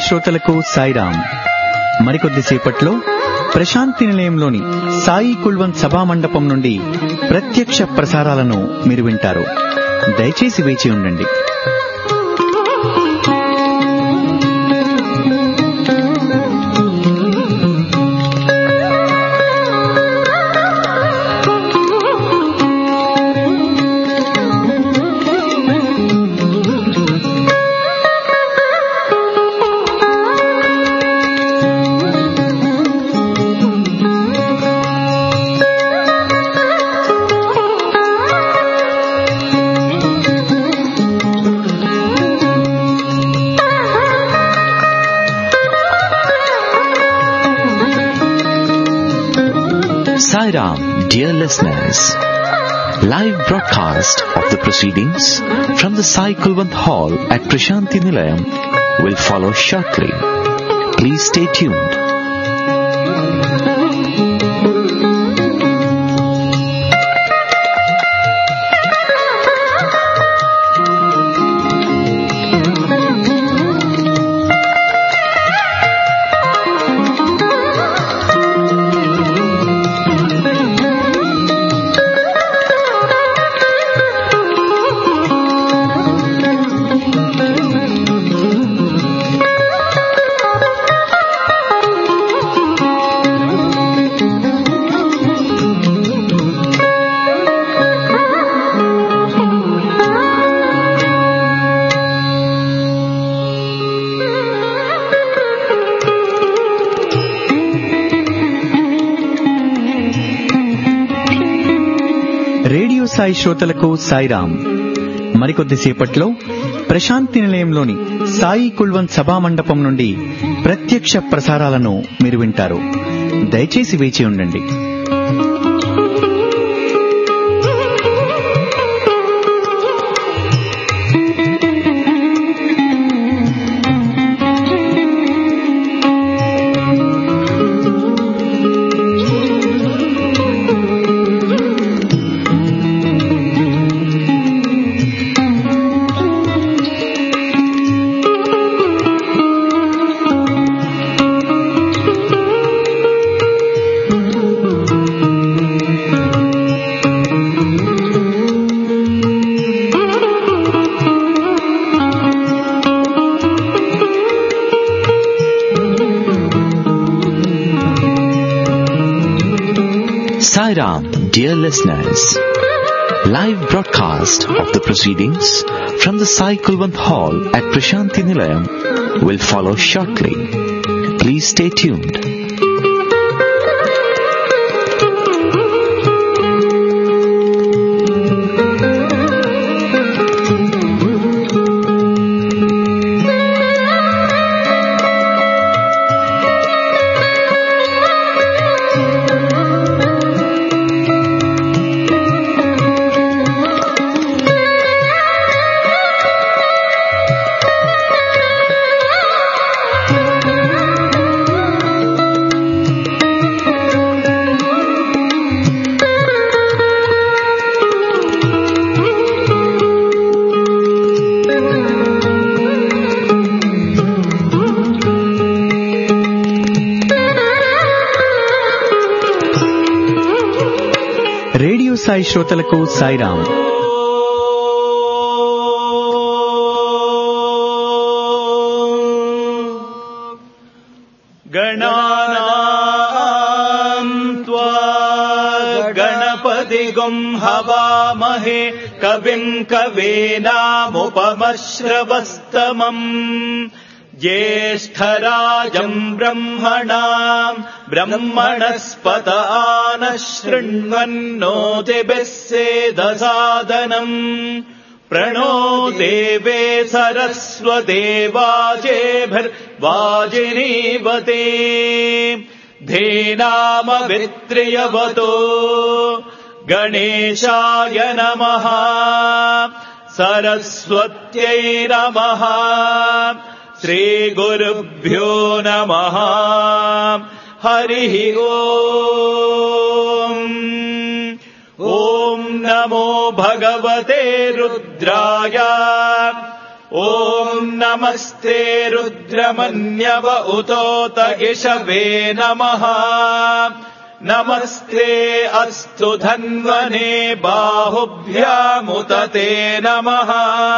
శ్రోతలకు సాయిరాం. మరికొద్దిసేపట్లో ప్రశాంతి నిలయంలోని సాయి కుల్వంత్ సభా మండపం నుండి ప్రత్యక్ష ప్రసారాలను మీరు వింటారు. దయచేసి వేచి ఉండండి. Sairam, dear listeners, live broadcast of the proceedings from the Sai Kulwant Hall at Prashanti Nilayam will follow shortly. Please stay tuned. Radio Sai శ్రోతలకు సాయిరాం. మరికొద్దిసేపట్లో ప్రశాంతి నిలయంలోని సాయి కుల్వంత్ సభా మండపం నుండి ప్రత్యక్ష ప్రసారాలను మీరు వింటారు. దయచేసి వేచి ఉండండి. Sairam, dear listeners, live broadcast of the proceedings from the Sai Kulwant Hall at Prashanti Nilayam will follow shortly. Please stay tuned. Radio Sai శ్రోతలకు సాయిరాం. గణానాం త్వా గణపతిగం హవామహే కవిం కవీనాముపమశ్రవస్తమం జ్యేష్ఠరాజం బ్రహ్మణాం బ్రహ్మణస్పత ఆనశృణ్వన్నోతిభిः సేదసాదనం ప్రణో దేవే సరస్వతే వాజినీవతే ధీనామవిత్రియవతో గణేశాయ నమః సరస్వత్యై నమః శ్రీగురుభ్యో నమః హరి ఓం. ఓం నమో భగవతే రుద్రాయ ॐ नमस्ते रुद्रमन्यव उतोत इषवे नमः नमस्ते अस्तु धन्वने बाहुभ्यामुत ते नमः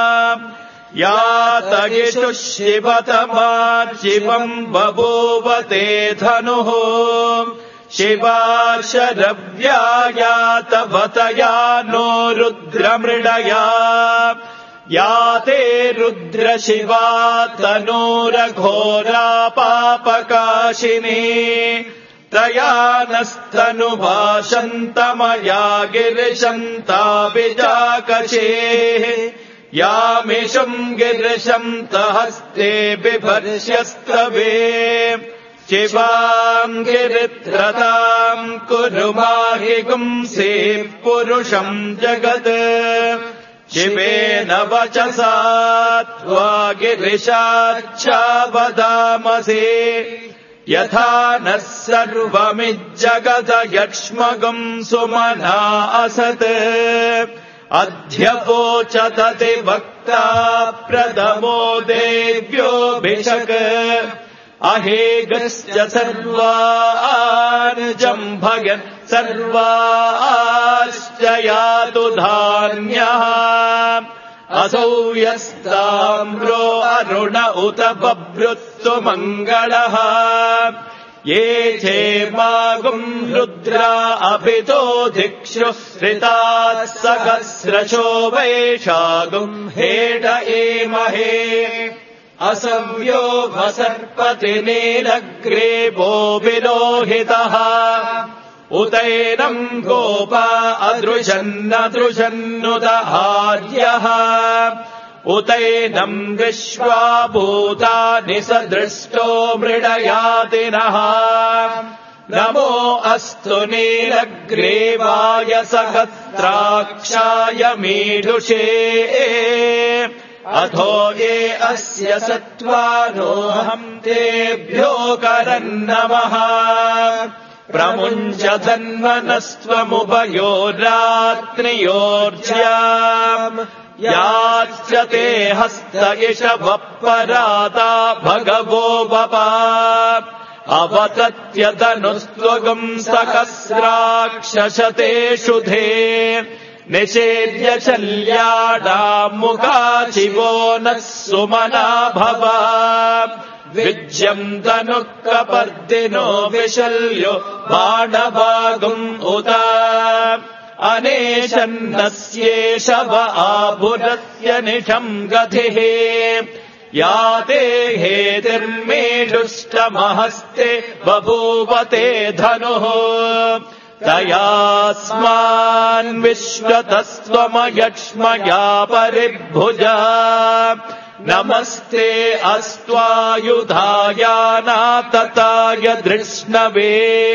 यात इषुः शिवतमा शिवम् बभूव ते धनुः शिवा शरव्या यात वतया नो रुद्रमृडया या ते रुद्रशिवा तनूरघोरा पापकाशिनी तया नस्तनुभाषन्तमया गिरिशन्ताभिजाकशेः यामिषुम् गिरिशन्तहस्ते बिभर्ष्यस्तवे शिवाम् गिरित्रताम् कुरु माहि गुंसे पुरुषम् जगत् शिवेन वचसा त्वा गिरिशाच्छा वदामसे यथा नः सर्वमिज्जगत यक्ष्मगम् सुमना असत् अध्यवोचतति वक्ता प्रथमो देव्योऽभिषक् अहेगश्च सर्वार्जम्भयन् सर्वाश्च यातु धान्यः असौ यस्ताम्रो अरुण उत बभृत्सु मङ्गलः ये चेमागुम् रुद्रा अभितो धिक्षुः श्रिताः सहस्रशो वैशागुम् हेड एमहे असव्यो भसर्पति नीलग्रीवो विलोहितः उतैनम् गोपा अदृशन्नदृशन्नुदहार्यः उतैनम् विश्वा भूतानि सदृष्टो मृडयातिनः नमो अस्तु नीलग्रीवाय सहस्राक्षाय मीढुषे अधो ये अस्य सत्त्वानोऽहम् तेभ्यो करन्नमः प्रमुञ्च धन्वनस्त्वमुभयोरात्रियोर्ज्याम् याश्च ते हस्त इषवः पराता भगवो वपा अवतत्यतनुस्त्वगुम् सहस्राक्षशते शुधे निषेद्य शल्याडामुखाचिवो नः सुमना भव विज्यम् तनुः कपर्दिनो विशल्यो बाणभागुम् उत अनेशन्नस्येषव आभुरस्य निशम् गतिः या ते हेतिर्मेढुष्टमहस्ते बभूवते धनुः तयास्मान् विश्वतस्त्वमयक्ष्मया परिभुजा नमस्ते अस्त्वायुधायानातताय धृष्णवे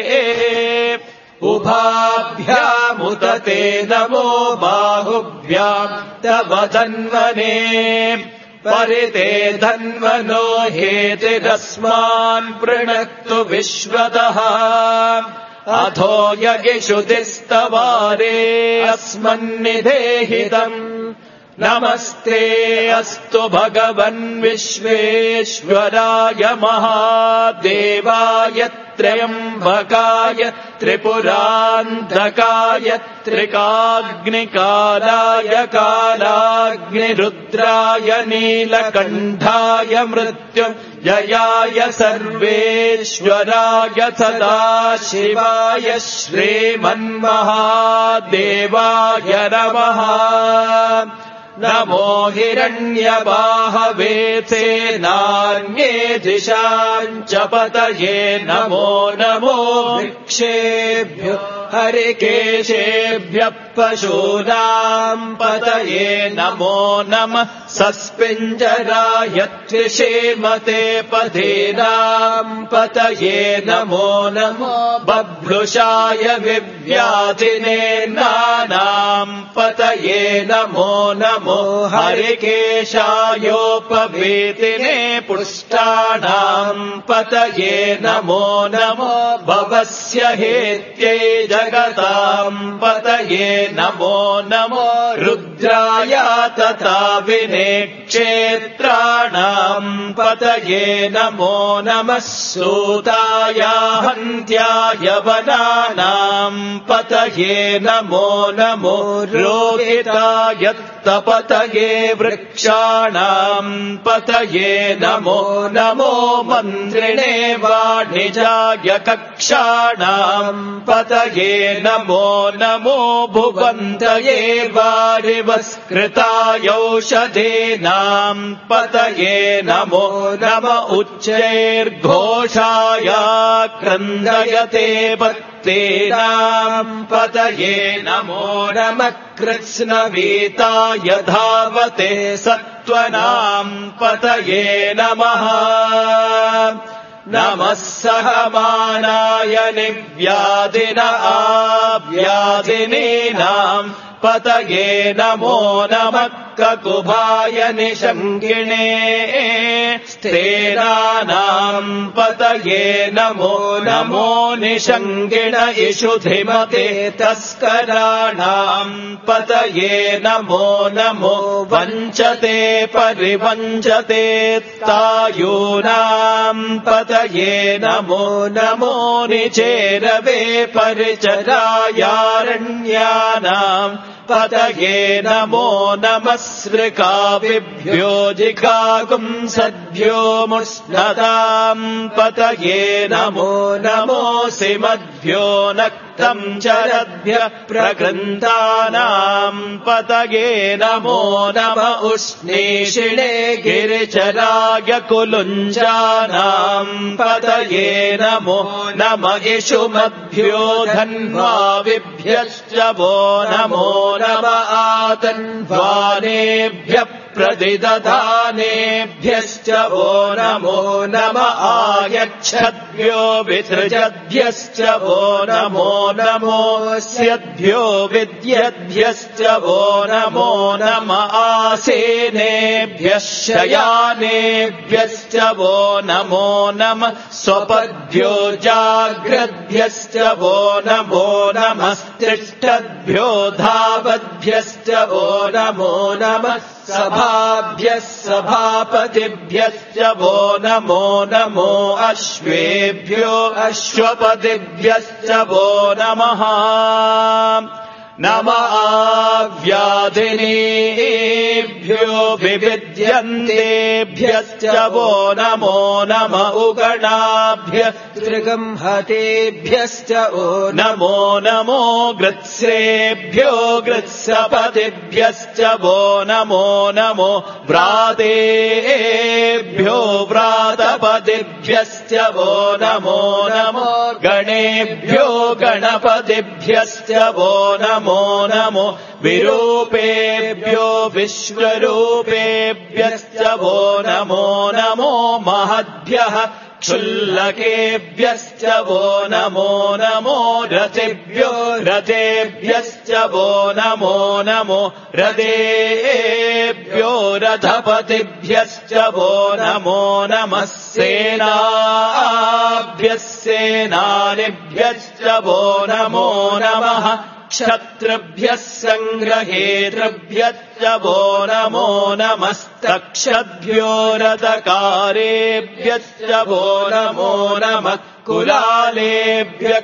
उभाभ्यामुत ते नमो बाहुभ्याम् तव धन्वने परिते धन्वनो हेतिरस्मान् पृणक्तु विश्वतः अथो यगिषुतिस्तवारे अस्मन्निधेहितम् नमस्ते अस्तु भगवन् विश्वेश्वराय महादेवाय त्र्यम्बकाय त्रिपुरान्तकाय त्रिकाग्निकालाय कालाग्निरुद्राय नीलकण्ठाय मृत्युञ्जयाय सर्वेश्वराय सदाशिवाय श्रीमन्महादेवाय नमः नमो हिरण्यबाहवे नान्ये दिशाम् च पतये नमो नमो वृक्षेभ्यो हरिकेशेभ्यः पशूनाम् पतये नमो नमः सस्पिञ्जराय त्रिषेमते पथीनाम् पतये नमो नमो बभ्रुषाय विव्याधिने नानाम् पतये नमो नमो हरिकेशायोपवीतिने पुष्टानाम् पतये नमो नमो भवस्य हेत्यै जगताम् पतये नमो नमो रुद्राय तथा विनेक्ष क्षेत्राणाम् पतये नमो नमः सूताय हन्त्याय वनानाम् पतये नमो नमो रोहिताय तपतये वृक्षाणाम् पतये नमो नमो मन्त्रिणे वाणिजाय कक्षाणाम् पतये नमो नमो भुवन्तये वारिवस्कृतायौषधीनाम् पतये नमो नम उच्चैर्घोषाय क्रन्दयते पत्तेनाम् पतये नमो नमः कृत्स्नवीताय धावते सत्त्वनाम् पतये नमः नमः सहमानाय निव्याधिन आव्याधिनीनाम् पतये नमो नमः ककुभाय निशङ्किणे स्तेनानाम् पतये नमो नमो निशङ्किण इषुधिमते तस्कराणाम् पतये नमो नमो वञ्चते परिवञ्चते तायूनाम् पतये नमो नमो निचेरवे परिचरायारण्यानाम् पतये नमो नमः सृकाविभ्यो जिघागुंसद्भ्यो मुष्णताम् पतये नमो नमोऽसि मद्भ्यो नक्तम् चरद्भ्यः प्रकृन्तानाम् पतये नमो नम उष्णीषिणे गिरिचराय कुलुञ्जानाम् पतये नमो नम इषुमद्भ्यो धन्वाविभ्यश्च वो नमो नम आतन्वानेभ्यः प्रतिदधानेभ्यश्च वो नमो नम आयच्छद्भ्यो विसृजद्भ्यश्च वो नमो नमोऽस्यद्भ्यो विद्यद्भ्यश्च वो नमो नम आसेनेभ्यः शयानेभ्यश्च वो नमो नम स्वपद्भ्यो जाग्रद्भ्यश्च वो नमो नमस्तिष्ठद्भ्यो धावद्भ्यश्च वो नमो नमः सभाभ्यः सभापतिभ्यश्च वो नमो नमो अश्वेभ्यो अश्वपतिभ्यश्च वो नमः नम आव्याधिनीभ्यो विविद्यन्तेभ्यश्च वो नमो नम उगणाभ्यः त्रिगंहतेभ्यश्च वो नमो नमो गृत्स्रेभ्यो गृत्सपतिभ्यश्च वो नमो नमो व्रातेभ्यो व्रातपतिभ्यश्च वो नमो नमो गणेभ्यो गणपतिभ्यश्च वो नमो नमो विरूपेभ्यो विश्वरूपेभ्यश्च वो नमो नमो महद्भ्यः क्षुल्लकेभ्यश्च वो नमो नमो रथेभ्यो रथेभ्यश्च वो नमो नमो रथेभ्यो रथपतिभ्यश्च वो नमो नमः सेनाभ्यः सेनानिभ्यश्च वो नमो नमः क्षत्रिभ्यः सङ्ग्रहेतृभ्यश्च वो नमो नमस्तक्षद्भ्यो रथकारेभ्यश्च वो नमो नमः कुलालेभ्यः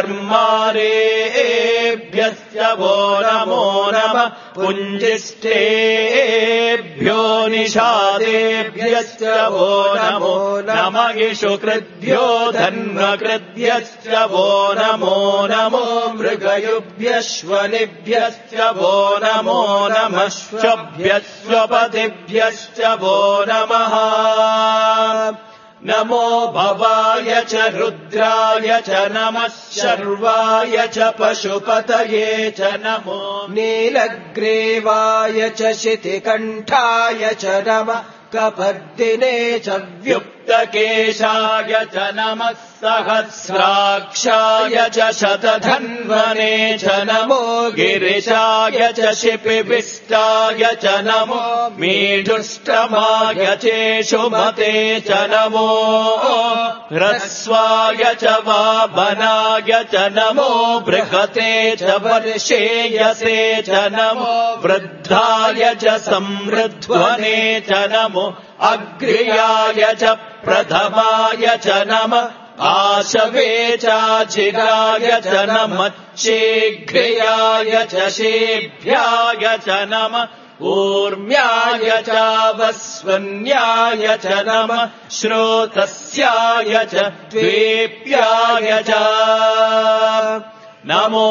कर्मारेभ्यश्च वो नमो नमः पुञ्जिष्ठेभ्यो निषादेभ्यश्च वो नमो नम इषुकृद्भ्यो धन्वकृद्भ्यश्च वो नमो नमो मृगयुभ्यश्वनिभ्यश्च वो नमो नमः श्वभ्यश्वपतिभ्यश्च वो नमः नमो भवाय च रुद्राय च नमः शर्वाय च पशुपतये च नमो नीलग्रीवाय च शितिकण्ठाय च नमः कपर्दिने च व्युक्तकेशाय च नमः सहस्राक्षाय च शतधन्वने च नमो गिरिशाय च शिपिविष्टाय च नमो मीढुष्टमाय चेषुमते च नमो ह्रस्वाय च वामनाय च नमो बृहते च वर्षेयसे च नमो वृद्धाय च समृद्ध्वने च नमो अग्र्याय च प्रथमाय च नमः आशवे चाचिराय च नमः शीघ्र्याय च शेभ्याय च नमः ऊर्म्याय चावस्वन्याय च नमः श्रोतस्याय च द्वेप्याय च नमो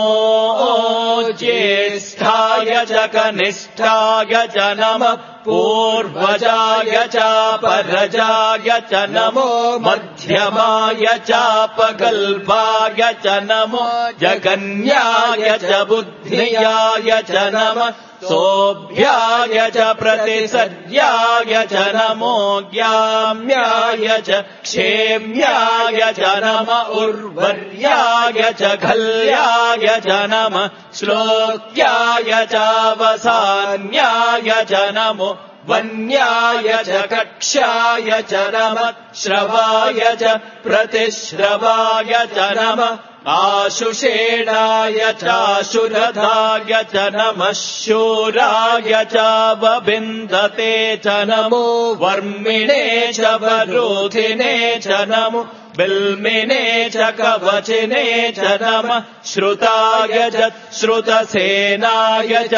ज्येष्ठाय च कनिष्ठाय च नमः पूर्वजाय चापरजाय च नमो मध्यमाय चापगल्भाय च नमो जगन्याय च बुद्ध्याय च नमः सोऽभ्याय च प्रतिसर्याय च नमो ज्ञाम्याय च क्षेम्याय च नमः उर्वर्याय च खल्याय च नमः श्लोक्याय चावसान्याय च नमो वन्याय च कक्ष्याय च नमः श्रवाय च प्रतिश्रवाय च नमः आशुषेणाय चाशुरधाय च नमः शूराय चावबिन्दते च नमो वर्मिणे च वरोधिने च नमो बिल्मिने च कवचिने च नमः श्रुताय च श्रुतसेनाय च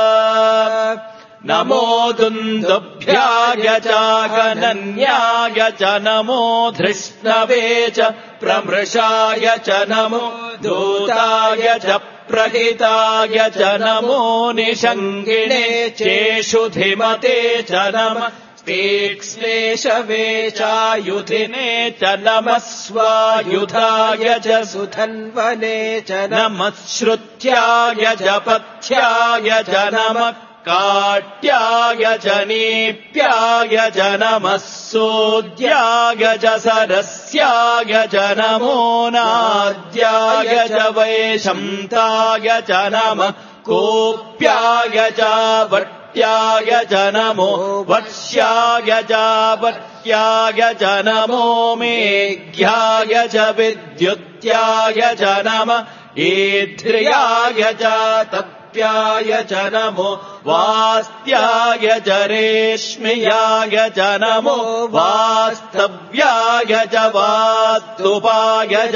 नमो दुन्दुभ्याय चागनन्याय च नमो धृष्णवे च प्रमृषाय च नमो दूताय च प्रहिताय च नमो निषङ्गिणे चेषुधिमते च नमः तीक्ष्णेशवे चायुधिने च नमः स्वायुधाय च सुधन्वने च नमः श्रुत्याय च पथ्याय च नमः काट्याय च नीप्याय च नमः सोद्याय च सरस्याय च नमो नाद्याय च वैशन्ताय च नमः कोप्याय च वट्याय च नमो वक्ष्याय च वट्याय च नमो मेघ्याय च विद्युत्याय च नमः ईध्र्याय च प्याय च नमो वास्त्याय च रेश्म्याय च नमो वास्तव्याय च वास्तुपाय च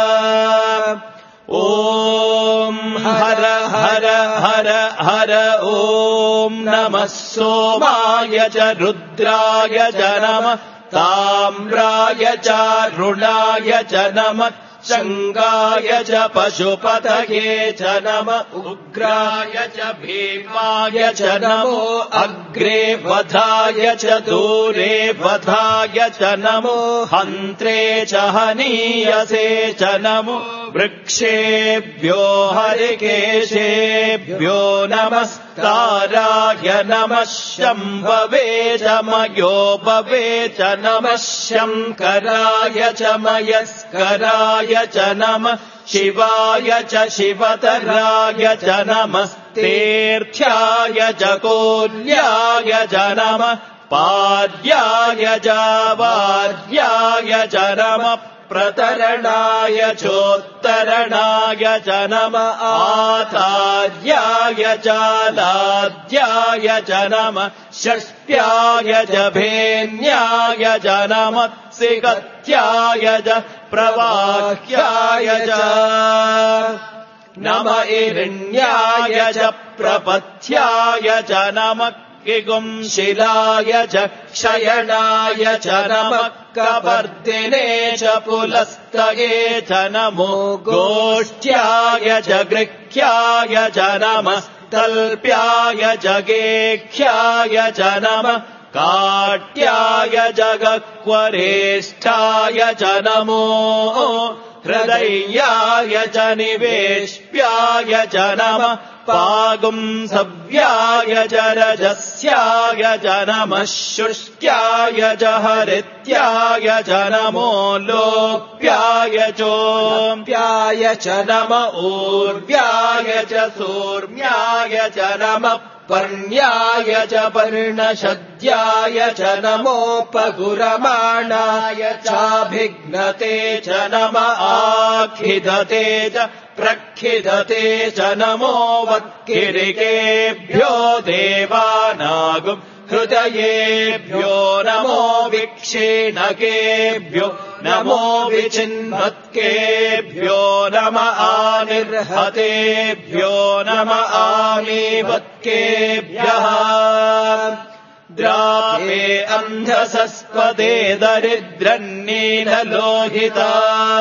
ॐ हर हर हर हर ॐ नमः सोमाय च रुद्राय च नमः ताम्राय च रुणाय च नमः शङ्गाय च पशुपतये च नमः उग्राय च भीमाय च नमो अग्रे वधाय च दूरे वधाय च नमो हन्त्रे च हनीयसे च नमो वृक्षेभ्यो हरिकेशेभ्यो नमस्ताराय नमः शम्भवे च मयोभवे च नमः शङ्कराय च मयस्कराय च नमः शिवाय च शिवतराय च नमस्तेऽर्थ्याय च कोल्याय च नमः पाद्याय च वाद्याय च नमः प्रतरणाय चोत्तरणाय च नमः आचार्याय च लाद्याय च नमः षष्ट्याय च भेन्याय च नमः सिगत्याय च प्रवाह्याय च नम इरण्याय च प्रपथ्याय च नमः किगुंशिलाय च क्षयणाय च नमः कवर्दिने च पुलस्तये च नमो गोष्ठ्याय च गृह्याय च नमः तल्प्याय च गेख्याय च नमः काट्याय जगक्वरेष्ठाय च नमो हृदयाय च निवेश्याय च नमः पागुंसव्याय च रजस्याय च नमः शुष्क नित्याय च हरित्याय च नमो लोप्याय चोप्याय च नम ऊर्व्याय च सूर्म्याय च नमः पर्ण्याय च पर्णशद्याय च नमोपगुरमाणाय चाभिघ्नते च नम आखिदते च प्रखिदते च नमो वक्किरिकेभ्यो देवानागुम् हृदयेभ्यो नमो विक्षीणकेभ्यो नमो विचिन्वत्केभ्यो नम आनिर्हतेभ्यो नम आमीवत्केभ्यः द्रापे अन्धसस्पदे दरिद्रन्नीललोहिता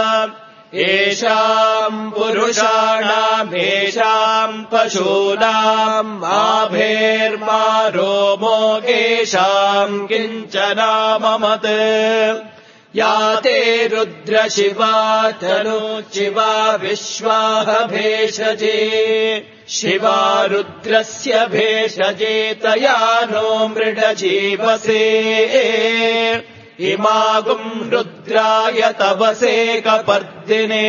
येषाम् पुरुषाणामेषाम् पशूनाम् आभेर्मारो येषाम् किञ्चनाममत् या ते रुद्रशिवा तनुशिवा विश्वाह भेषजे शिवा रुद्रस्य भेषजे तया नो मृडजीवसे इमागुम् रुद्राय तवसे कपर्दिने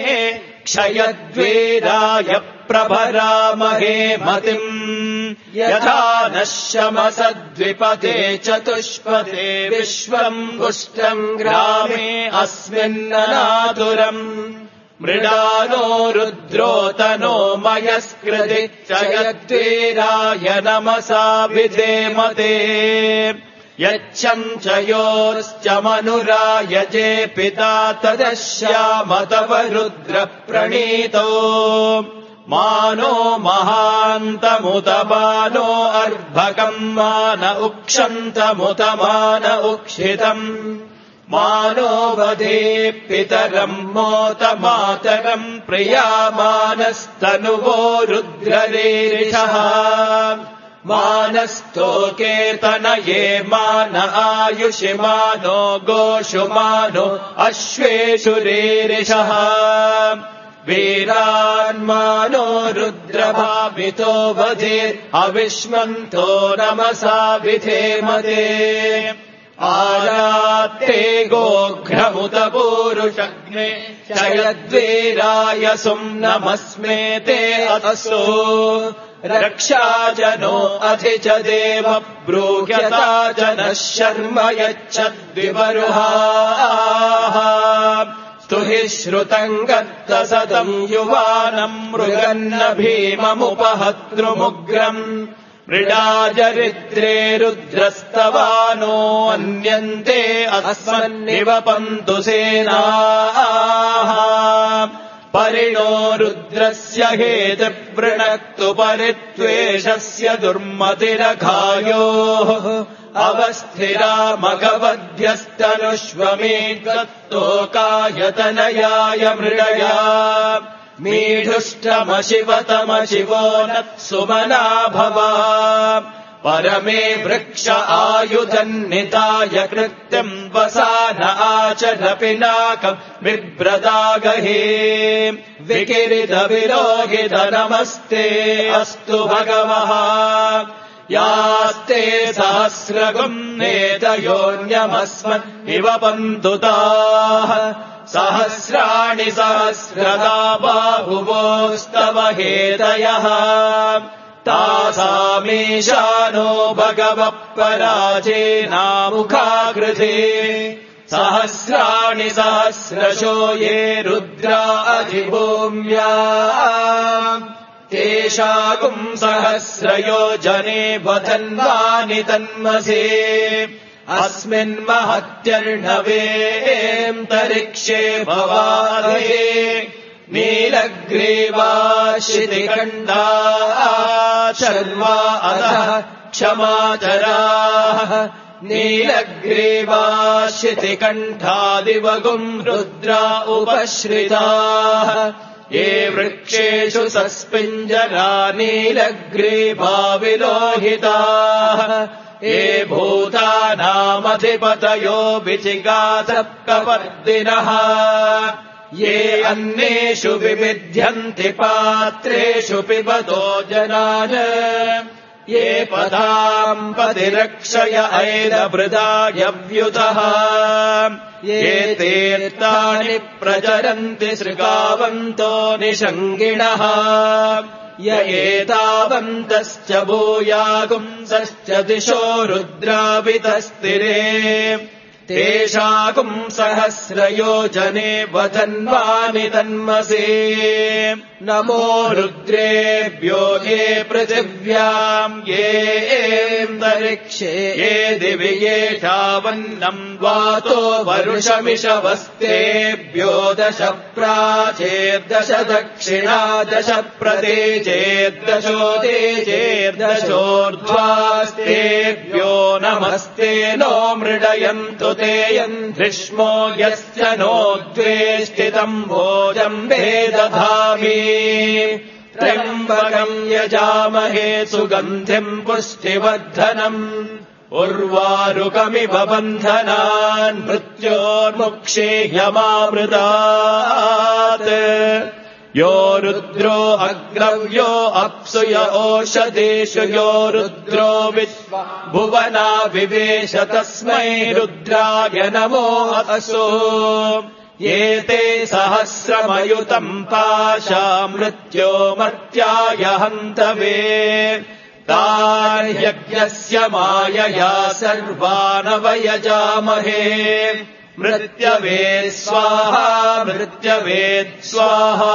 क्षयद्वीराय प्रभरामहे मतिम् यथा नः शमसद्विपदे चतुष्पदे विश्वम् पुष्टम् ग्रामे अस्मिन्ननातुरम् मृडानो रुद्रोतनो मयस्कृति क्षयद्वीराय नमसा विधेमते यच्छम् च योश्च मनुरायजे पिता तदश्याम तव रुद्र प्रणीतो मानो महान्तमुत मानो अर्भकम् मान उक्षन्तमुत मान उक्षितम् मानो वधे पितरम् मोत मातरम् प्रियामानस्तनुवो रुद्ररीरिषः मानस्तोकेतनये मान आयुषि मानो गोषु मानो अश्वेषु रीरिषः वीरान्मानो रुद्रभावितो वधेर् अविष्मन्तो नमसा विधेमते आरात्ते गोघ्रमुत पूरुषग्ने क्षयद्वीराय सुम्नमस्मे ते अतसो रक्षाजनो अधि च देव ब्रूह्यता जनः शर्म यच्छद्विवरुहाः स्तुहि श्रुतम् गत्तसदम् युवानम् मृगन्न भीममुपहतृमुग्रम् मृडाजरिद्रे रुद्रस्तवानो अन्यन्ते अस्मन्निवपन्तु सेनाः परिणो रुद्रस्य हेतुवृणक्तु परित्वेषस्य दुर्मतिरघायोः अवस्थिरा मघवध्यस्तनुष्वमेत्तोकायतनयाय मृडया मीढुष्टमशिवतमशिवो नत्सुमना भवा परमे वृक्ष आयुधन्निताय कृत्यम् वसान आचर पिनाकम् बिभ्रदागहे विकिरित विलोहित नमस्ते अस्तु भगवः यास्ते सहस्रगुम् नेतयोऽन्यमस्मन् इव पन्तुताः सहस्राणि सहस्रदा बाहुवोस्तव हेतयः तासामीशानो भगवः पराजेनामुखाकृते सहस्राणि सहस्रशो ये रुद्रा अधिभूम्या तेषाकुम् सहस्रयोजने वधन्वानि तन्मसे अस्मिन्महत्यर्णवेऽन्तरिक्षे भवाधे नीलग्रीवाशितिखण्डा शर्वा अधः क्षमाचराः नीलग्रीवाशितिकण्ठादिवगुम् रुद्रा उपश्रिताः ये वृक्षेषु सस्पिञ्जरा नीलग्रीवा विलोहिताः ये भूतानामधिपतयो विचिगातः कपर्दिनः ये अन्नेषु विविध्यन्ति पात्रेषु पिबतो जनान् ये पदाम् पतिरक्षय ऐलभृदायव्युतः ये तीर्थानि प्रचरन्ति सृगावन्तो निषङ्गिणः य एतावन्तश्च भूयागुंसश्च दिशो रुद्रावितस्तिरे तेषाकुम् सहस्रयोजने वधन्वानि तन्मसे नमो रुद्रेभ्यो ये पृथिव्याम् ये अन्तरिक्षे ये दिवि येषावन्नम् वातो वरुषमिषवस्तेभ्यो 10 प्राचेर्दश दक्षिणा 10 प्रदेशेर्दशोतेजेर्दशोर्ध्वास्तेभ्यो नमस्ते नो मृडयन्तु ते यन्ध्रिष्मो यस्य नो द्वेष्टितम् भोजम् वेदधामि त्र्यम्बकम् यजामहे सुगन्धिम् पुष्टिवर्धनम् उर्वारुकमिव बन्धनान् मृत्योर्मुक्षेह्यमामृतात् यो रुद्रो अग्रव्यो अप्सु य ओषधेषु यो रुद्रो भुवना विवेश तस्मै रुद्राय नमो असो एते सहस्रमयुतम् पाशा मृत्यो मर्त्याय हन्तवे तार्यज्ञस्य मायया सर्वानवयजामहे मृत्यवे स्वाहा मृत्यवे स्वाहा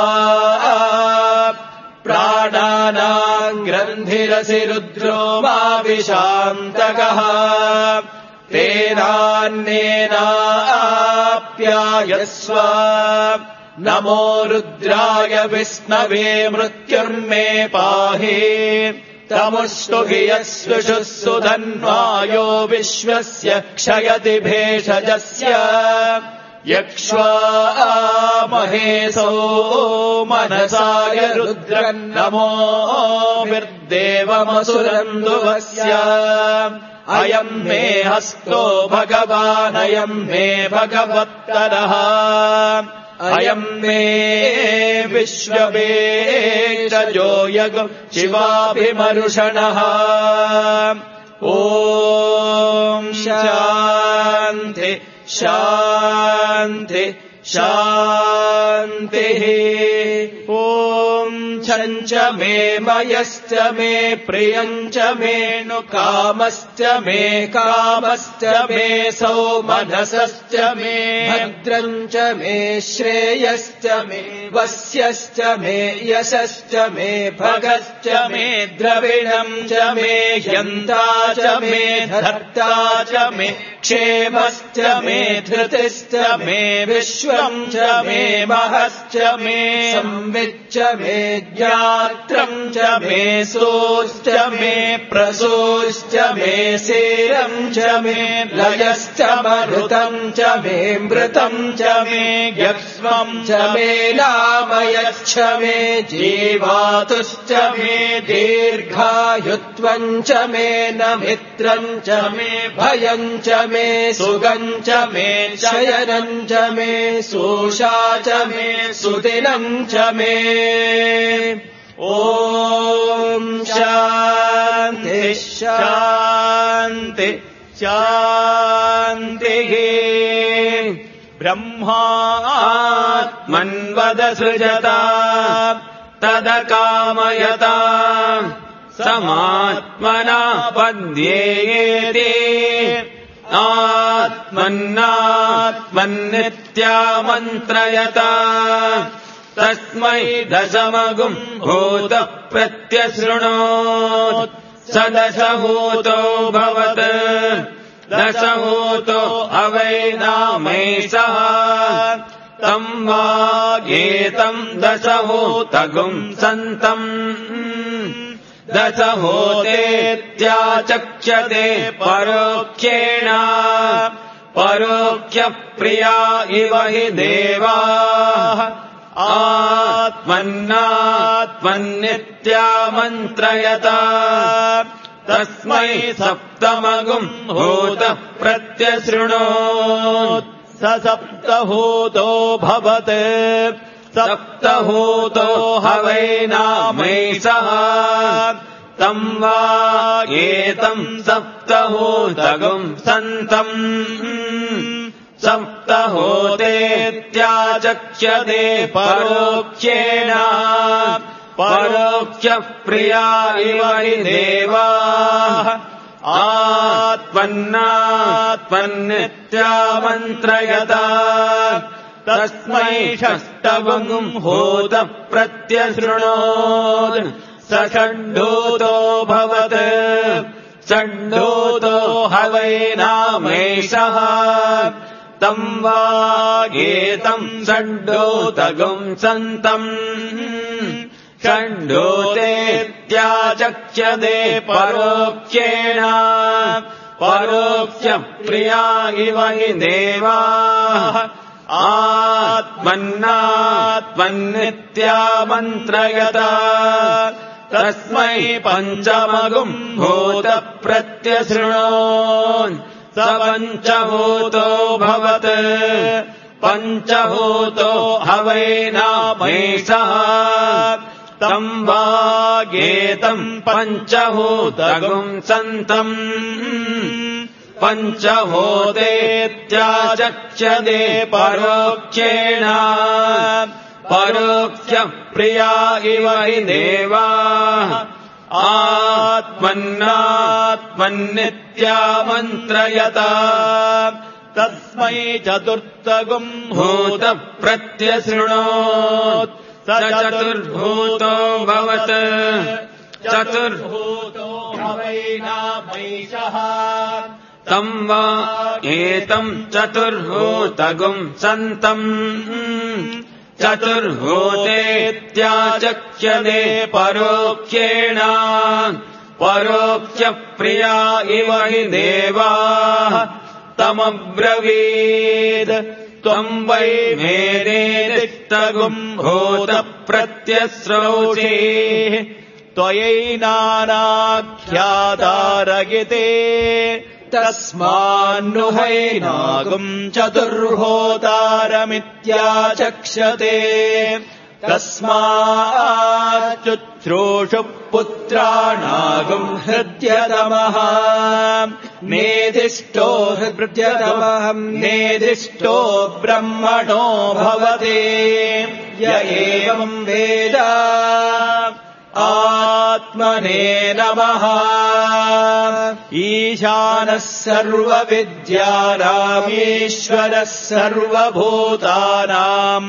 प्राणानाम् ग्रन्थिरसि रुद्रो मा विशान्तकः तेनान्नेनाप्यायस्व नमो रुद्राय विष्णवे मृत्युर्मे पाहि तमुष्टु हि यस्विषुः सुधन्वायो विश्वस्य क्षयति भेषजस्य यक्ष्वामहेसो मनसाय रुद्रम् नमो विर्देवमसुरन्दुवस्य अयम् मे हस्तो भगवानयम् मे भगवत्तरः अयम् मे विश्ववेशजो यग शिवाभिमरुषणः ॐ शान्ति शान्ति शान्तिः ॐ छञ्च मे मयश्च मे प्रियञ्च मेनु कामश्च मे सौमनसश्च मे भद्रञ्च मे श्रेयश्च मे वस्यश्च मे यशश्च मे भगश्च मे द्रविणम् च मे ह्यन्ता च मे धर्ता च मे क्षेमश्च मे धृतिश्च मे विश्वम् च मे महश्च मे संविच्च मे ज्ञात्रम् च मे सोश्च मे प्रसोश्च मे सेरम् च मे लयश्च मरुतम् च मे मृतम् च मे यक्ष्मम् च मे नामयच्छ मे जीवातुश्च मे दीर्घायुत्वम् च मे न मित्रम् च मे भयम् च मे सुगम् च मे शयनम् च मे सोषा च मे सुदिनम् च मे ॐ शान्ति शान्ति शान्तिः ब्रह्मात्मन्वदसृजता तदकामयता समात्मना पद्येते आत्मन्नात्मन्नित्यामन्त्रयता तस्मै दशमगुम् भूत प्रत्यशृणोत् स दशभूतो भवत् दशभूतो अवैनामैषः तम् वागेतम् दशभूतगुम् सन्तम् दशभूतेत्याचक्ष्यते परोक्षेण परोक्षप्रिया इव हि देवाः आत्मन्नात्मन्नित्यामन्त्रयता तस्मै सप्तमगुम् भूत प्रत्यशृणोत् स सप्तभूतो भवत् सप्तभूतो हवैनामैषः तं वा एतं सप्तहोतगुं सन्तम् सप्तहोतेत्याचक्ष्यते परोक्षेण परोक्ष्यः प्रिया इव हि देवाः आत्मन्नात्मन्नित्यामन्त्रयता तस्मै षष्ठवं होत प्रत्यशृणोत् स षड्ढूतो भवत् षड्ढूतो हवैनामेषः तं वा एतं षड्ढूतगुं सन्तम् षड्ढूतेत्याचक्ष्यते परोक्षेण परोक्ष्य प्रिया इव हि देवाः आत्मन्नात्मन्नित्यामन्त्रयता तस्मै पञ्चमगुं भूत प्रत्यशृणोन् स पञ्चभूतो भवत् पञ्चभूतो हवैनामेषः तं वा एतं पञ्चभूतगुं सन्तम् पञ्चभूतेत्याचक्ष्यते परोक्षेण परोक्ष्य प्रिया इव हि देवाः आत्मन्नात्मन्नित्यामन्त्रयता तस्मै चतुर्थगुं भूत प्रत्यशृणोत् स चतुर्भूतो भवत् चतुर्भूतो हवैनामैषः तं वा एतं चतुर्भूतगुं सन्तम् चतुर्भूतेत्याचक्ष्यते परोक्षेण परोक्ष्य प्रिया इव हि देवाः तमब्रवीत् त्वं वै मेदेतिष्ठगुं भूत प्रत्यस्रौषि त्वयैनानाख्यातारगिते तस्मान्नुहैनागुं चतुर्होतारमित्याचक्ष्यते तस्माच्चुश्रूषु पुत्राणागुं हृद्यतमः नेदिष्टो हृद्यतमः नेदिष्टो ब्रह्मणो भवते य एवं वेद आत्मने नमः ईशानः सर्वविद्यानामीश्वरः सर्वभूतानां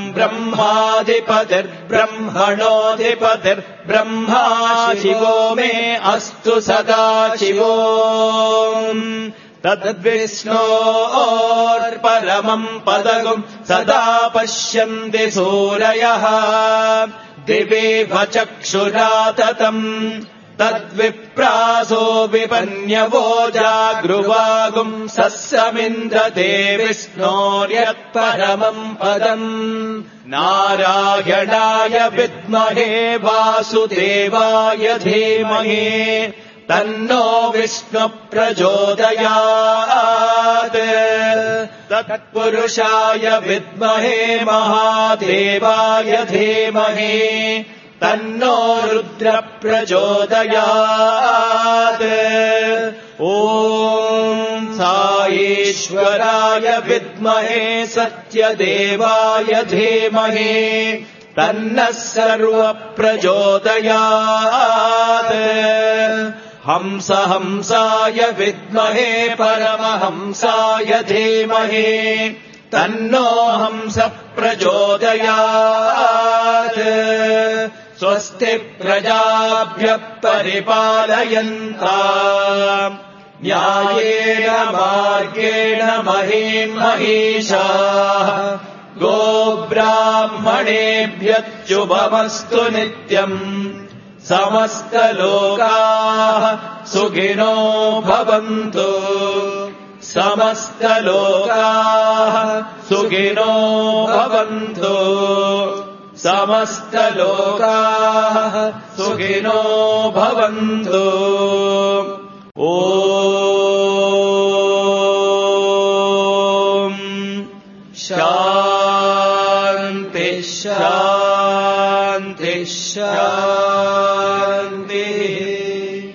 ब्रह्माधिपतिर्ब्रह्मणोऽधिपतिर्ब्रह्मा शिवो मे अस्तु सदा शिवो तद्विष्णोर्परमं पदगुं सदा पश्यन्ति सूरयः दिवेव चक्षुरा ततम् तद्विप्रासो विपन्यवो जागृवागुं सस्यमिन्द्रते विष्णोर्यत्परमं पदम् नारायणाय विद्महे वासुदेवाय धीमहि तन्नो विष्णु प्रचोदयात् तत्पुरुषाय विद्महे महादेवाय धीमहि तन्नो रुद्र प्रचोदयात् ॐ साईश्वराय विद्महे सत्यदेवाय धीमहि तन्नः सर्व प्रचोदयात् हंसाय विद्महे परमहंसाय धीमहि तन्नो हंस प्रचोदयात् स्वस्ति प्रजाभ्यः परिपालयन्ताम् न्यायेन मार्गेण महीन् महिषाः गोब्राह्मणेभ्यश्चुभमस्तु नित्यम् समस्तलोकाः सुखिनो भवन्तु समस्तलोकाः सुखिनो भवन्तु समस्तलोकाः सुखिनो भवन्तु ॐ शान्ति शान्ति शान्तिः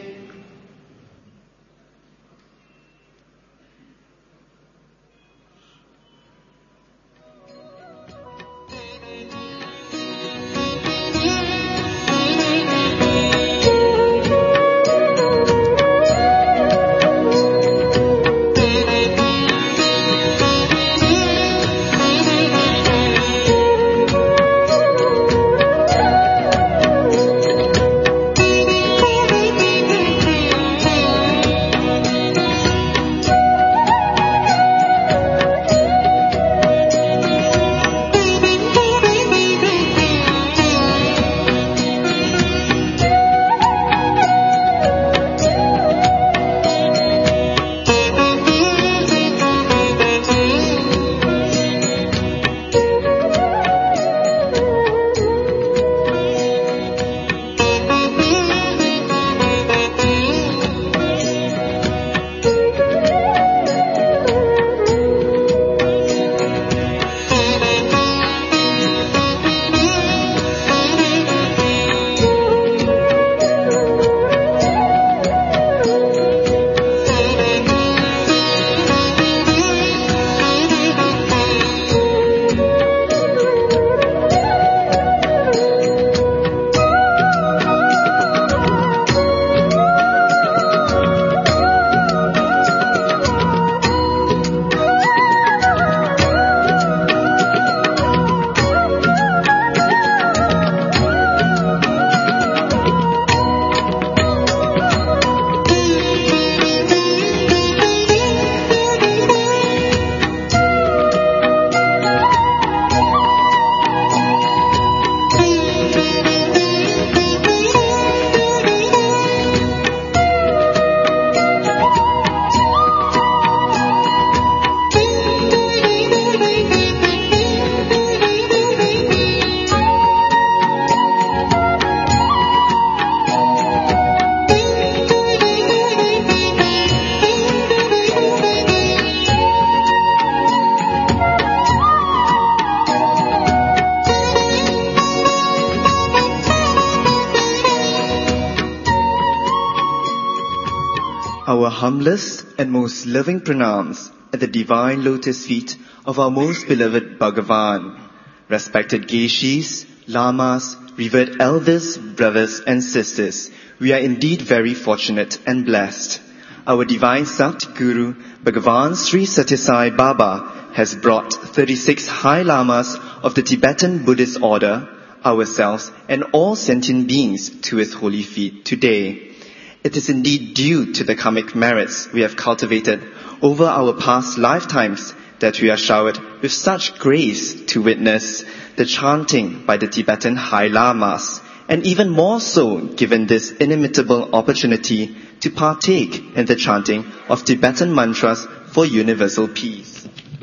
our humblest and most loving pranams at the divine lotus feet of our most beloved Bhagavan. Respected Geshis, Lamas, revered elders, brothers and sisters, we are indeed very fortunate and blessed. Our divine Sat Guru, Bhagavan Sri Sathya Sai Baba, has brought 36 high lamas of the Tibetan Buddhist order, ourselves and all sentient beings to his holy feet today. It is indeed due to the karmic merits we have cultivated over our past lifetimes that we are showered with such grace to witness the chanting by the Tibetan High Lamas, and even more so given this inimitable opportunity to partake in the chanting of Tibetan mantras for universal peace.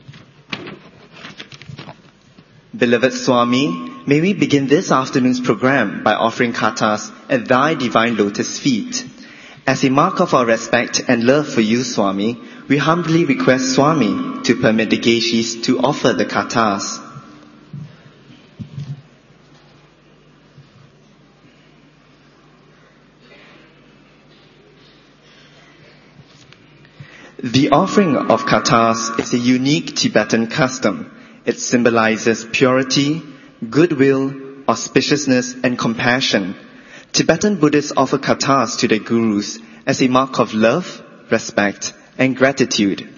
Beloved Swami, may we begin this afternoon's program by offering kathas at Thy Divine Lotus feet. As a mark of our respect and love for you, Swami, we humbly request Swami to permit the Geshis to offer the kathas. The offering of kathas is a unique Tibetan custom. It symbolizes purity, goodwill, auspiciousness, and compassion. Tibetan Buddhists offer kathas to their gurus as a mark of love, respect, and gratitude.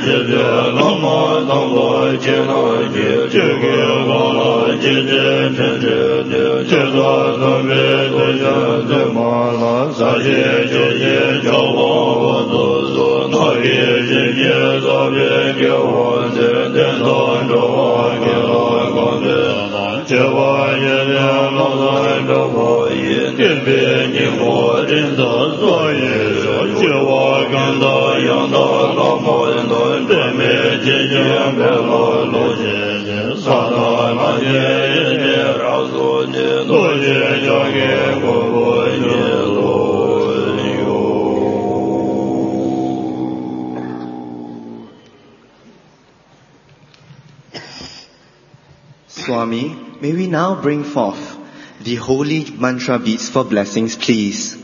Swami, may we now bring forth the holy mantra beads for blessings, please.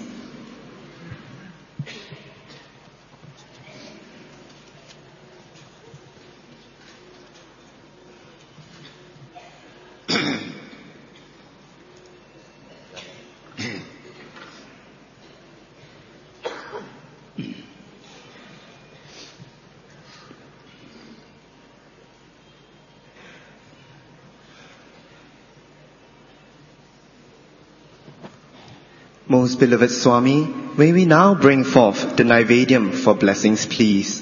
Most beloved Swami, may we now bring forth the Naivedyam for blessings, please.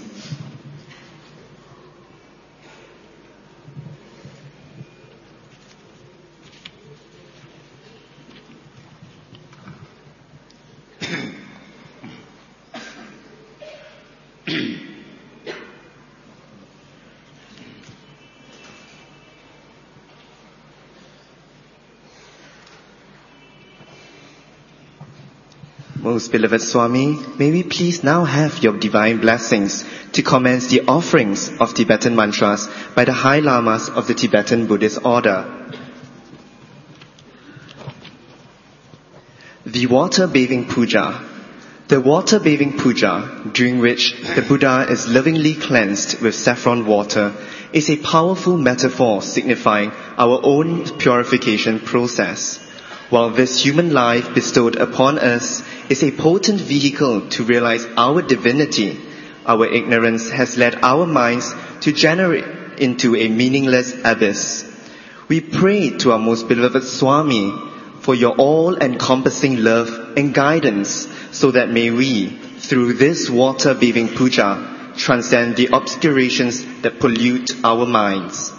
Most beloved Swami, may we please now have your divine blessings to commence the offerings of Tibetan mantras by the High Lamas of the Tibetan Buddhist Order. The Water Bathing Puja. The water bathing puja, during which the Buddha is lovingly cleansed with saffron water, is a powerful metaphor signifying our own purification process. While this human life bestowed upon us is a potent vehicle to realize our divinity, our ignorance has led our minds to degenerate into a meaningless abyss. We pray to our most beloved Swami for your all-encompassing love and guidance, so that may we, through this water-bathing puja, transcend the obscurations that pollute our minds.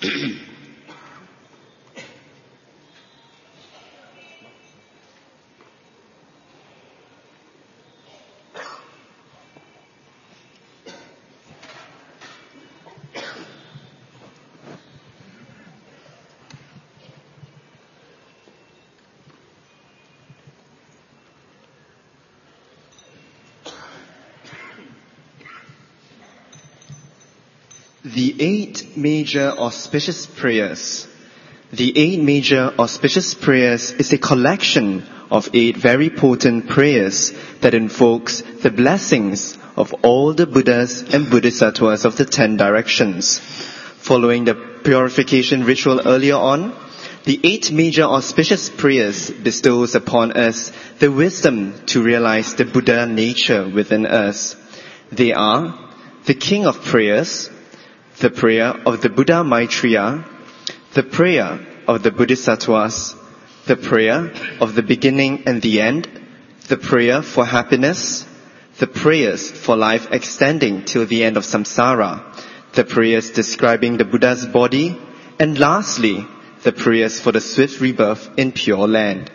The eight major auspicious prayers. The eight major auspicious prayers is a collection of 8 very potent prayers that invokes the blessings of all the Buddhas and Bodhisattvas of the 10 directions. Following the purification ritual earlier on, the 8 major auspicious prayers bestows upon us the wisdom to realize the Buddha nature within us. They are the King of Prayers, the prayer of the Buddha Maitreya, the prayer of the Bodhisattvas, the prayer of the beginning and the end, the prayer for happiness, the prayers for life extending till the end of samsara, the prayers describing the Buddha's body, and lastly, the prayers for the swift rebirth in Pure Land.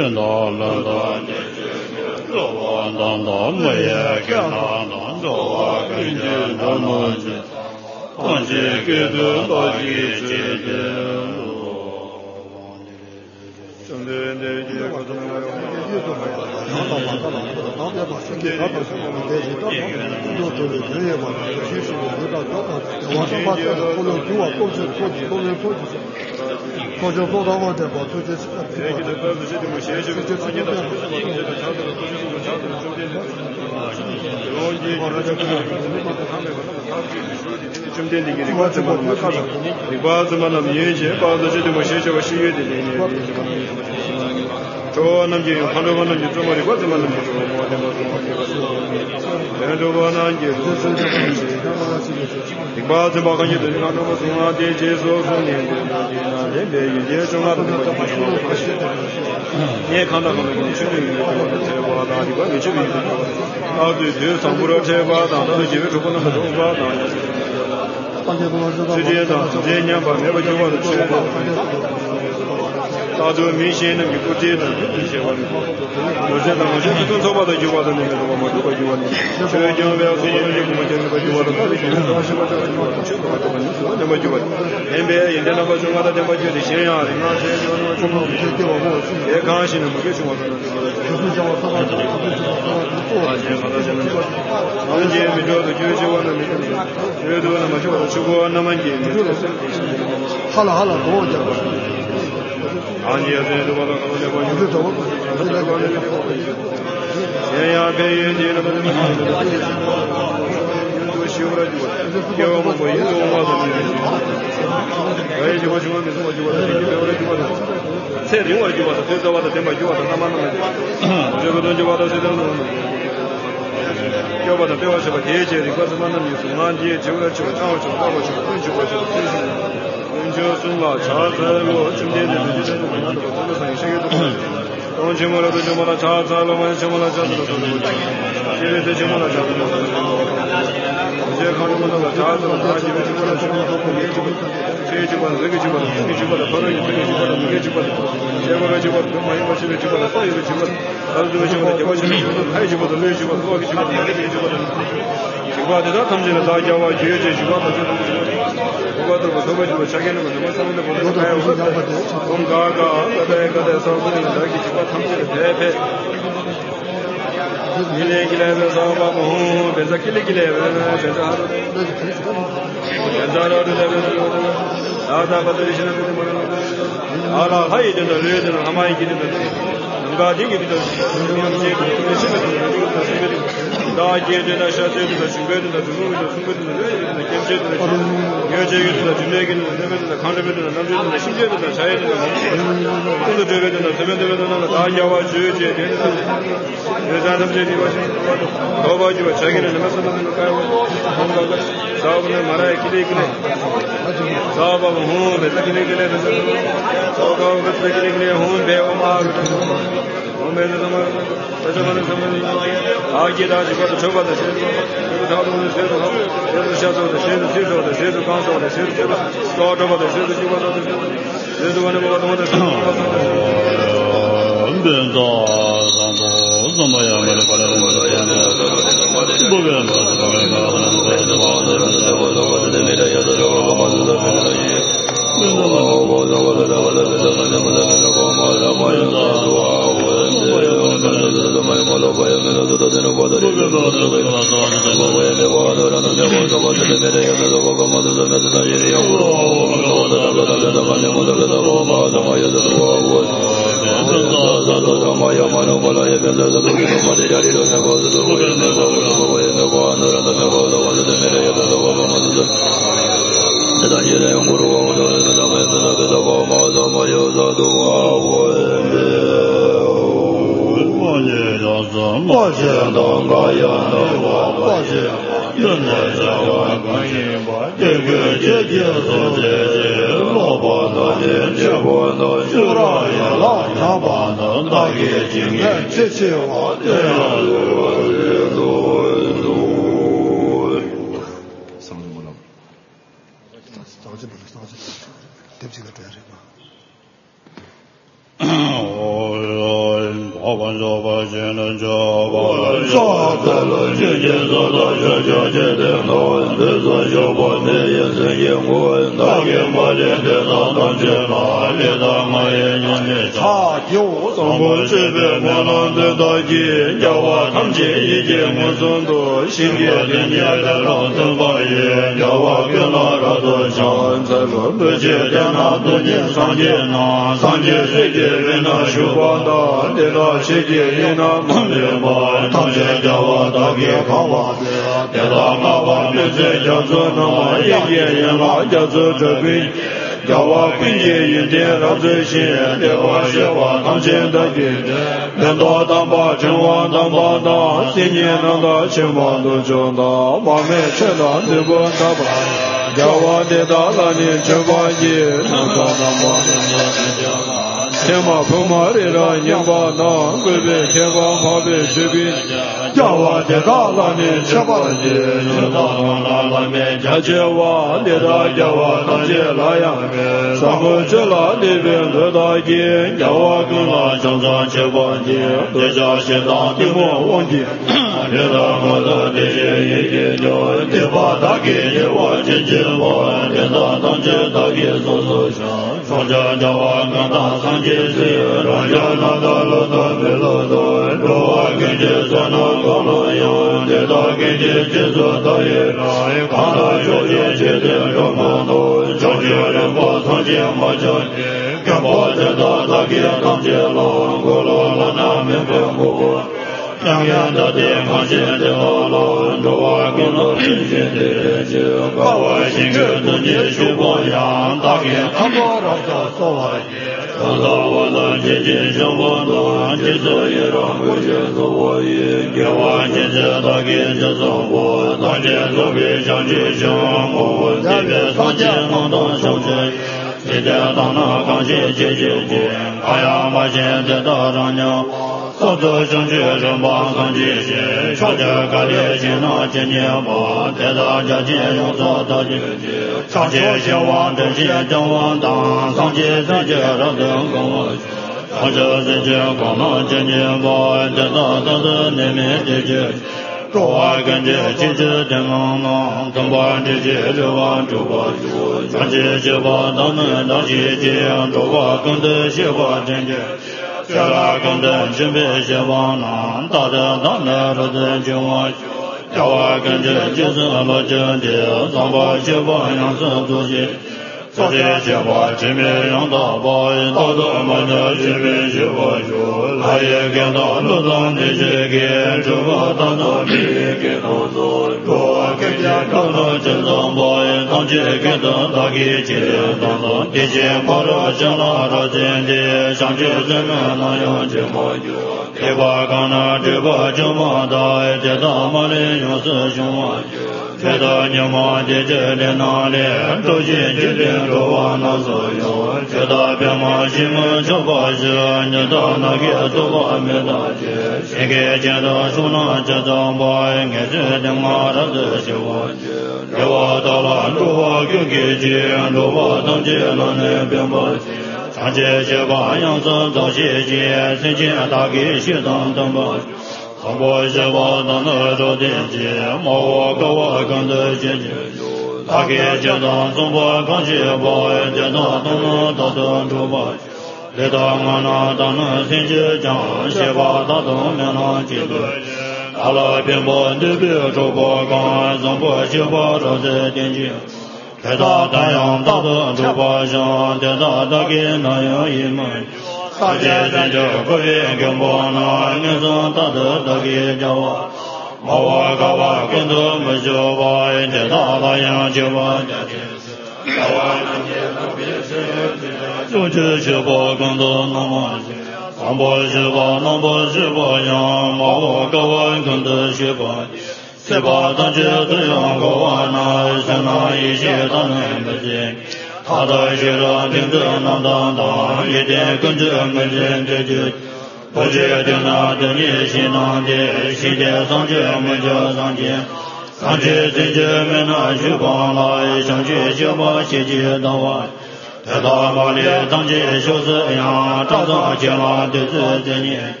好观说法现能者法了杀得了境界所到学教界定道得所修法内也是因果大言法界得到当界了列大马也因为差就上不是别莫能得到界要我他们界一界莫尊多心界天界的老等法也要我跟老老多想在论不界的那多年上界那上界水界人那修法的列大世界人那梦里吧当界叫我大给看我列大马瓦列界叫做那么一界人老叫做这边要我并且一点让这些列我学我当前的觉人多当把成王当把当今年能到前方都正道完美全当这个大把要我的大了你这把也能到当把天马风马的让年把那贵别天光跑别水边要我的大了你这把也能到当了面家接我的大要我当接那样上不这了里边的大爷要我跟了上上去忘记对着现当的我忘记这个我的这些也就的把大给我进去我的大当这大给所想说着叫我跟大上去让家那的老大没老大说我跟着说那个老有的大给这这做大爷来看了就也觉得什么都就觉得我从前我就跟我这大给当街老过了那没分过两眼的地方现在老人说我跟了真心的就把我心跟着你去过样大给他不让他说话看到我的姐姐生活的其实也让我觉得我也给我姐姐大给这生活大姐特别想去生活这边上街能当小姐姐姐当那刚谢姐姐姐哎呀把现在到上娘我的生去人把上这些上街干的心那渐渐把在大家间用做到姐姐上街小王这些正王当上街在街上等我上街在街光芒渐渐把在大的那面姐姐说我跟着姐姐的忙忙等把这些这往这把上街小把当们当姐姐说我跟着小把真姐这拉跟着准备些往南大的当的都在就我叫我跟着就是了这的上把些往样子做些这些些把前面让大把到的满的前面些把说他也跟到路上的些给这个当的比给他做说跟着到了这上把当街给他打给接当的这些跑着上了这天的上去怎么能有这么久这把看了这把这么大这大马的有是兄啊这大娘妈的这里哪里都是这里说话那所有这大边嘛西门这把是你到那个这把没大姐谁给见到说那这张把应该是的嘛的这些话这我到了这我给见这我当街了那边把上街些把样子到些街谁见大给学当等吧上过些把当那着电街毛我跟我跟着姐姐大给街当中把刚些把街当等那到等着吧来到我那当那先去讲些把大东面那街到了边把那边着把刚上过些把着在电街开到太阳大的着把上电到大给那样一门大街在这个月跟我那年上大的大给叫我把我搞我跟着没就把这大太阳就把这天叫我那天特别是就这些把跟着那么上不是把那不是把样把我搞我跟着学把谁把当街这样搞我那是那一些他们不行他的学生听着能当当一点跟着没人这就不决定那的你心囊的西天上去没就上去上去真正没那去光了上去就把西去到我在大马里当街就是样照着见了就是这你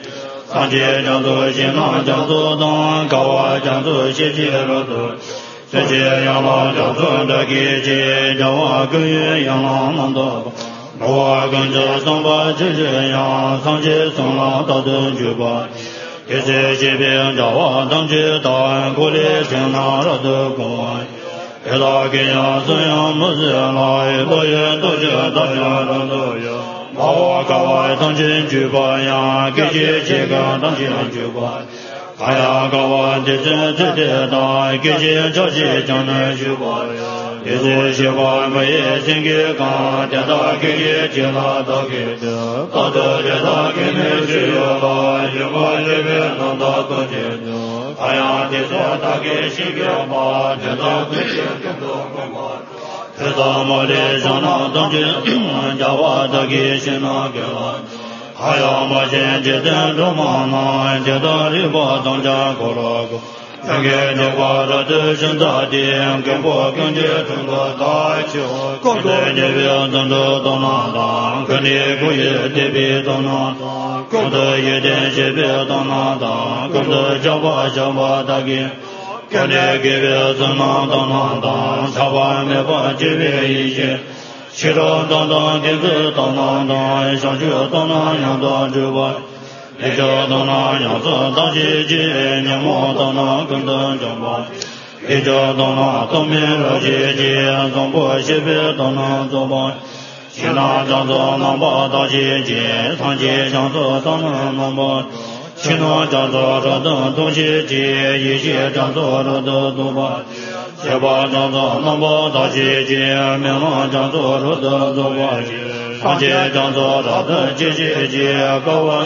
上界将作新郎将作东，高瓦将作西界罗多，这些养老将作的给界，叫我根源养老能多。我跟着上班这些样，上界送老到等去吧。这些疾病叫我当去当过来听那罗的公安。给他给呀这样么子来，多远多久大家都有。把我搞外当进去吧呀，给这个当进去吧。哎呀，搞外这大，给这将来去吧。给这些话没也先给讲，这大给这那大给的，到这大给你去吧，去吧这边弄到多久？哎呀，这说大给谁给吧？这大给更多更多。这大毛的上那当军，叫我大给先那给了。哎呀，我现在等着忙呢，这大里把当家过了过。想给你花了的生大点，跟我跟着中国大球，跟着你别等着到那当，跟你过夜的别到那当，跟着一点些别到那当，跟着叫我大给，跟你给别到那到那当，小娃没把这边一些，去到当电子到那当，上学到那样当之外。一着到那样子当姐姐，你莫到那跟着讲吧。一着到那东面老姐姐，中国西边到那走吧。西那讲着南巴大姐姐，上街讲着到那南巴。西那讲着这等东西姐，一些讲着这的走吧。西巴讲着南巴大姐姐，明那讲着这的走吧。上街讲着这的姐姐，高完。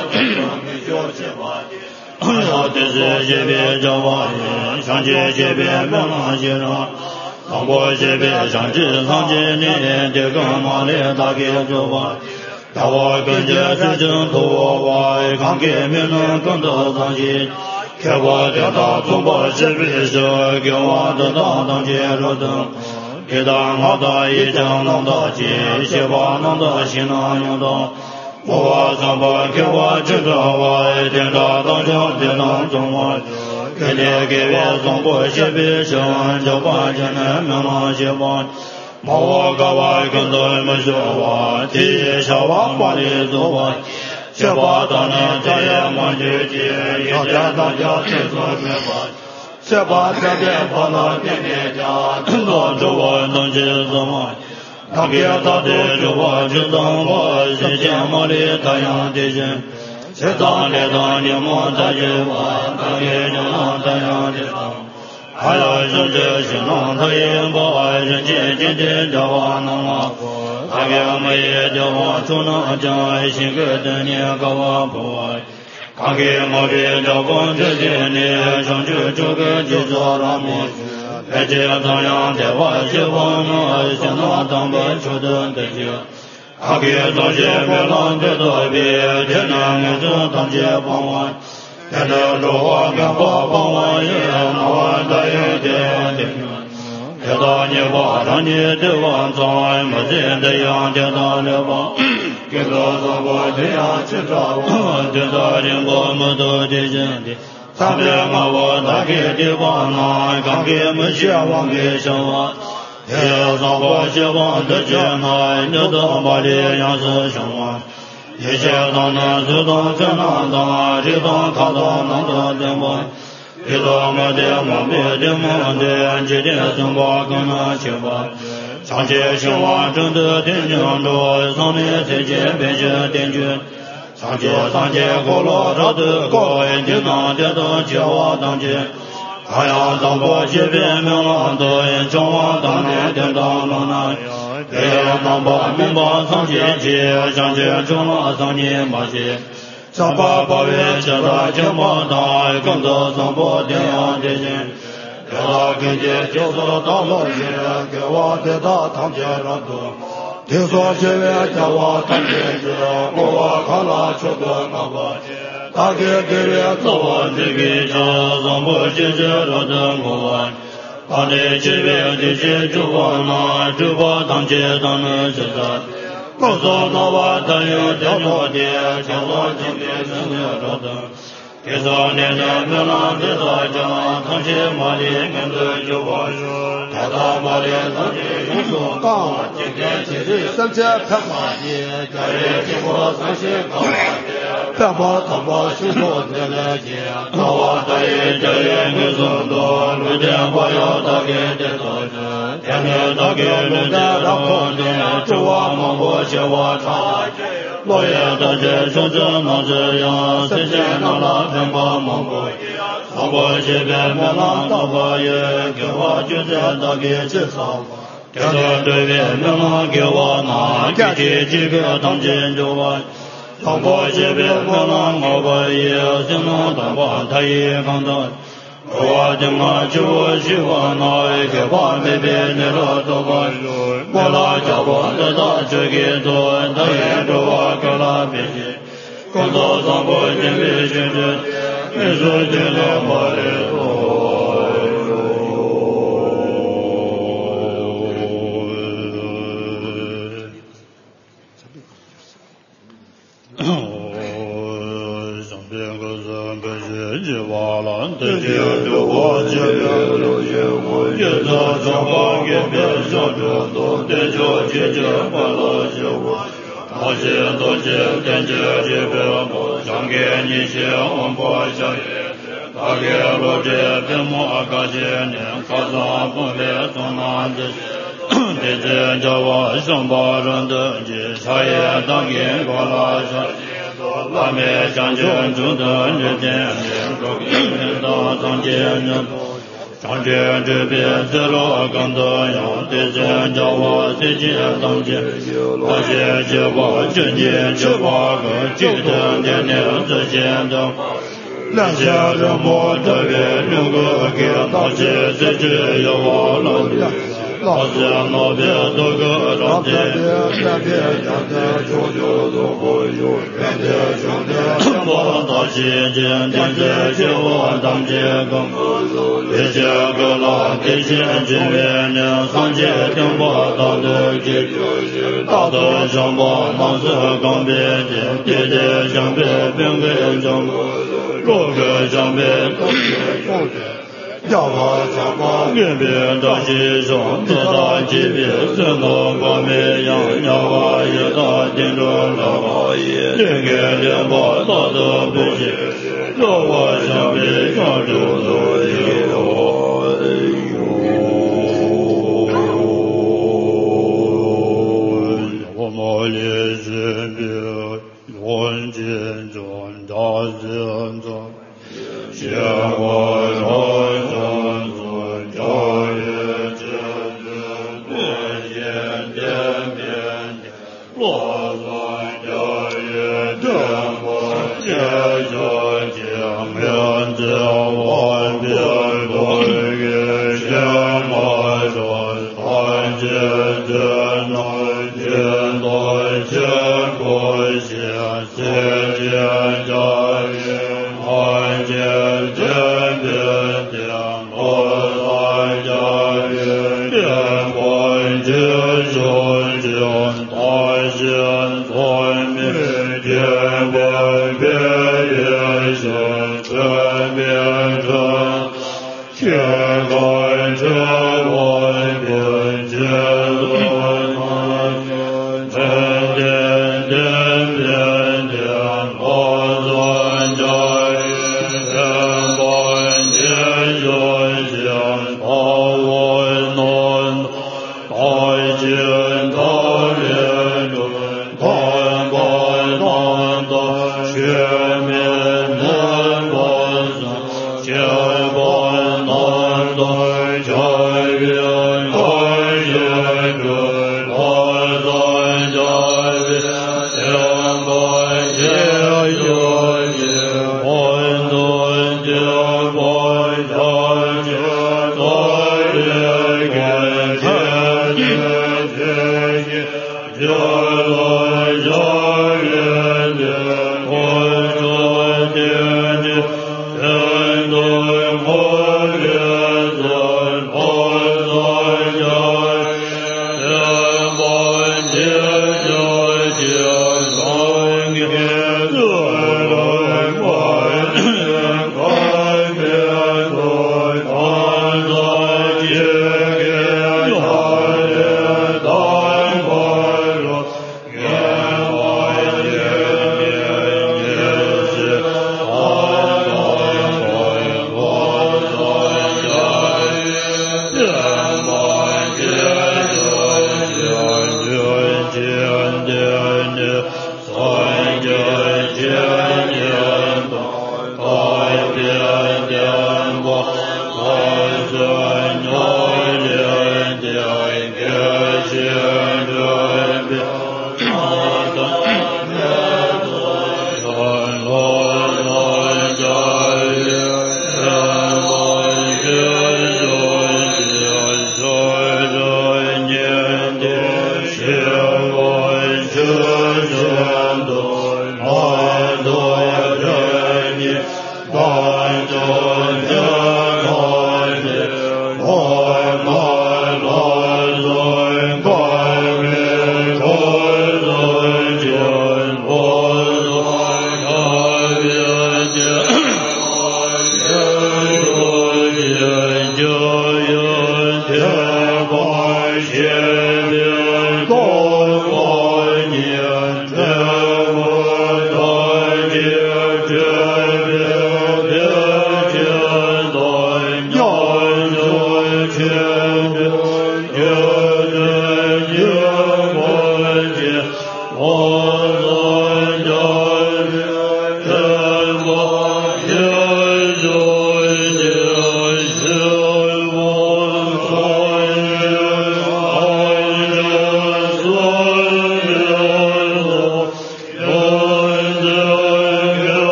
我这是这边叫我人，上街这边没那些人，上过这边上街上街里，这个马里大给做吧，叫我跟着是正途我刚给没能跟到上街，看我这大中国这边说给我的当街路灯，给他好大一张弄到街，些把弄到西南用到。我上班给我知道我听着当家的当中我给你给别中国西北省就把这那明朗些吧我搞我跟着没说话替小王把你做我这把当年这样我就接要家当家制作没法这把这边把那天天家做着我能接什么他给他的就我知道我是见我的太阳的人，是当的当年我在这我当也就那太阳的当，还要是这些让他也不爱人间今天叫我能啊，他给我也叫我做那将心个的年搞我不爱，他给我别叫我这些年上去这个就做了么。而且这样的话，希望我想那当本出的这些，他给这些别让这特别，天南个这当街帮我，天南着我跟我帮我也那我的有点的，这大年把让你的王在没见这样的大了吧，给这我这样去找我，这大年我们都的人的。上边我大给的王呐，刚给没学王给什么？也上过学王的艰难，你都把的样是什么？一切当那是当在那当，这当他当能得的么？一当没的没别的没的，今天生活跟那去吧。上街生活真的挺强着，上面这些别些点去。上街过了这的高人的那的都叫我当街，还要当过这边明朗的人叫我当年的当了那，也要当把明白上街街，上街中了上年把些，上把抱怨这他就没大，更多上不这样的人，给他跟街就是当了街，给我的他当街了多。听说这边叫我当姐姐，我看了出个那个，他给这边做我这个家，让我姐姐让着我，他的这边这些主管呐，主管当街当了这个，我说那我他有叫我的，叫我这边生了这个， 给早年的不能得到家，同起马里跟着就把说，太大马里同起用手杠，今天今日三千拍马街，家里经过三些高马街，拍马他把手手在那街，他把大爷家里跟送到，路边花要大给的多着，天天大给路的老空的，就我忙活些我唱。老爷大姐说这忙这样，谁见到了偏把忙过，忙过这边没浪大把爷，给我就这大给介绍，给他对面没浪给我拿，具体几个当今就完，忙过这边没浪我把爷，谁能当把他也放到。我怎么就喜欢那一个话没别的了都不说，我那家伙的大这个做，他也着我给他别去，工作上不见别学着，你说这个我的多。这些就我这边留学，我也在上班也别想着多，这就解决完了就我，那些都是天界这边我想给你些我不想也，大给我这边我感谢你，靠上不别从哪这些，这些叫我上班人的这茶叶当给过来上。外面将军主的日见面，各边大长见人，长见这边在罗岗的样，这些叫我这些当见，那些结果这年这八个记得年年这些的，那些人我这边六个给那些这只有我了。老子那边多个长天，天天养的九九都不有，天天兄弟我大西天，天天就我当街更，这些个老这些这边的上街听我当的街，大头上把那是刚别的，爹爹相别并非正，各个相别都是正的。要我叫我面边的西上，这大级别什么个没样？要我也大听着了，这个连我大的不行，让我想别上就多一我们也是别人间中大人中，像我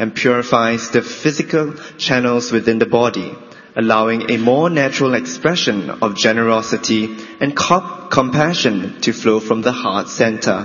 and purifies the physical channels within the body, allowing a more natural expression of generosity and compassion to flow from the heart center.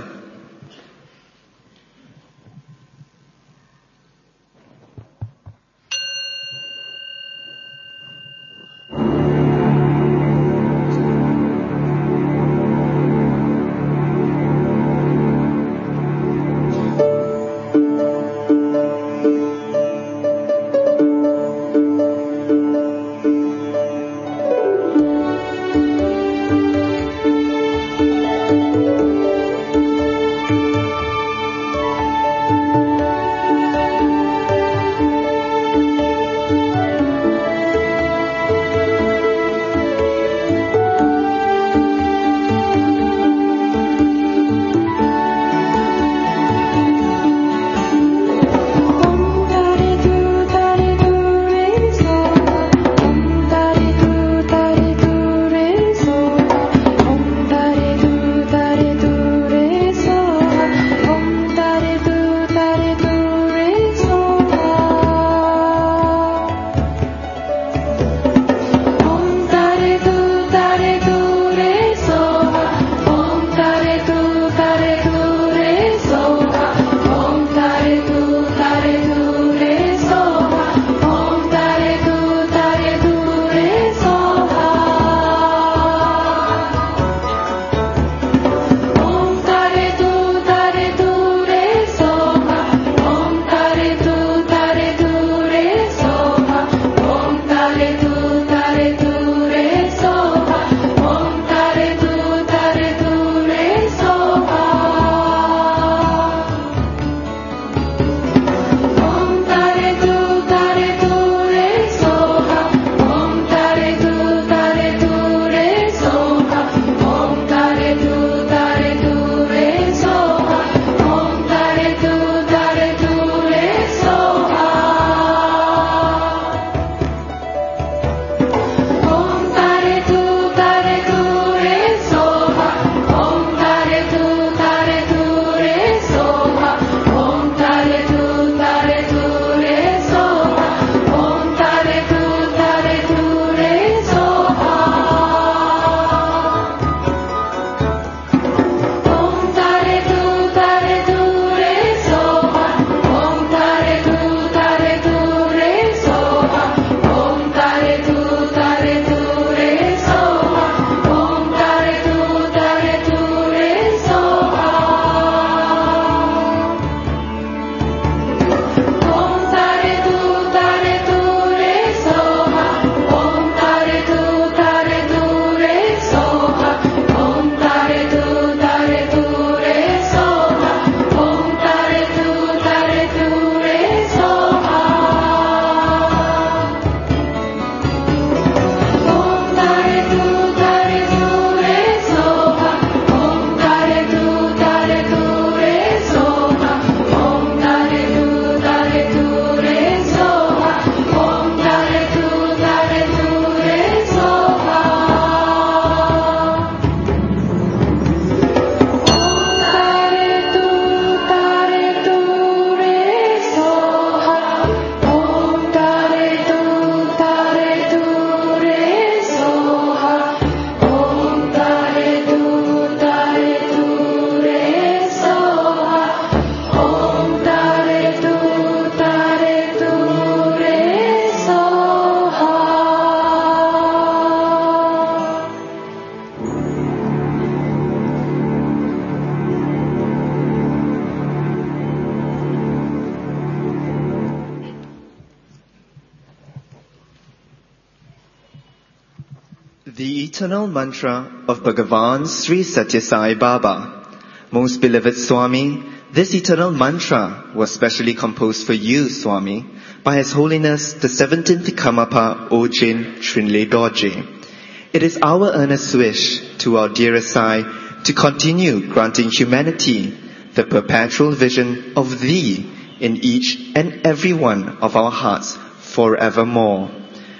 The eternal mantra of Bhagavan Sri Satya Sai Baba. Most beloved Swami, this eternal mantra was specially composed for you, Swami, by His Holiness the 17th Karmapa Ojin Trinley Dorje. It is our earnest wish to our dearest Sai to continue granting humanity the perpetual vision of Thee in each and every one of our hearts forevermore.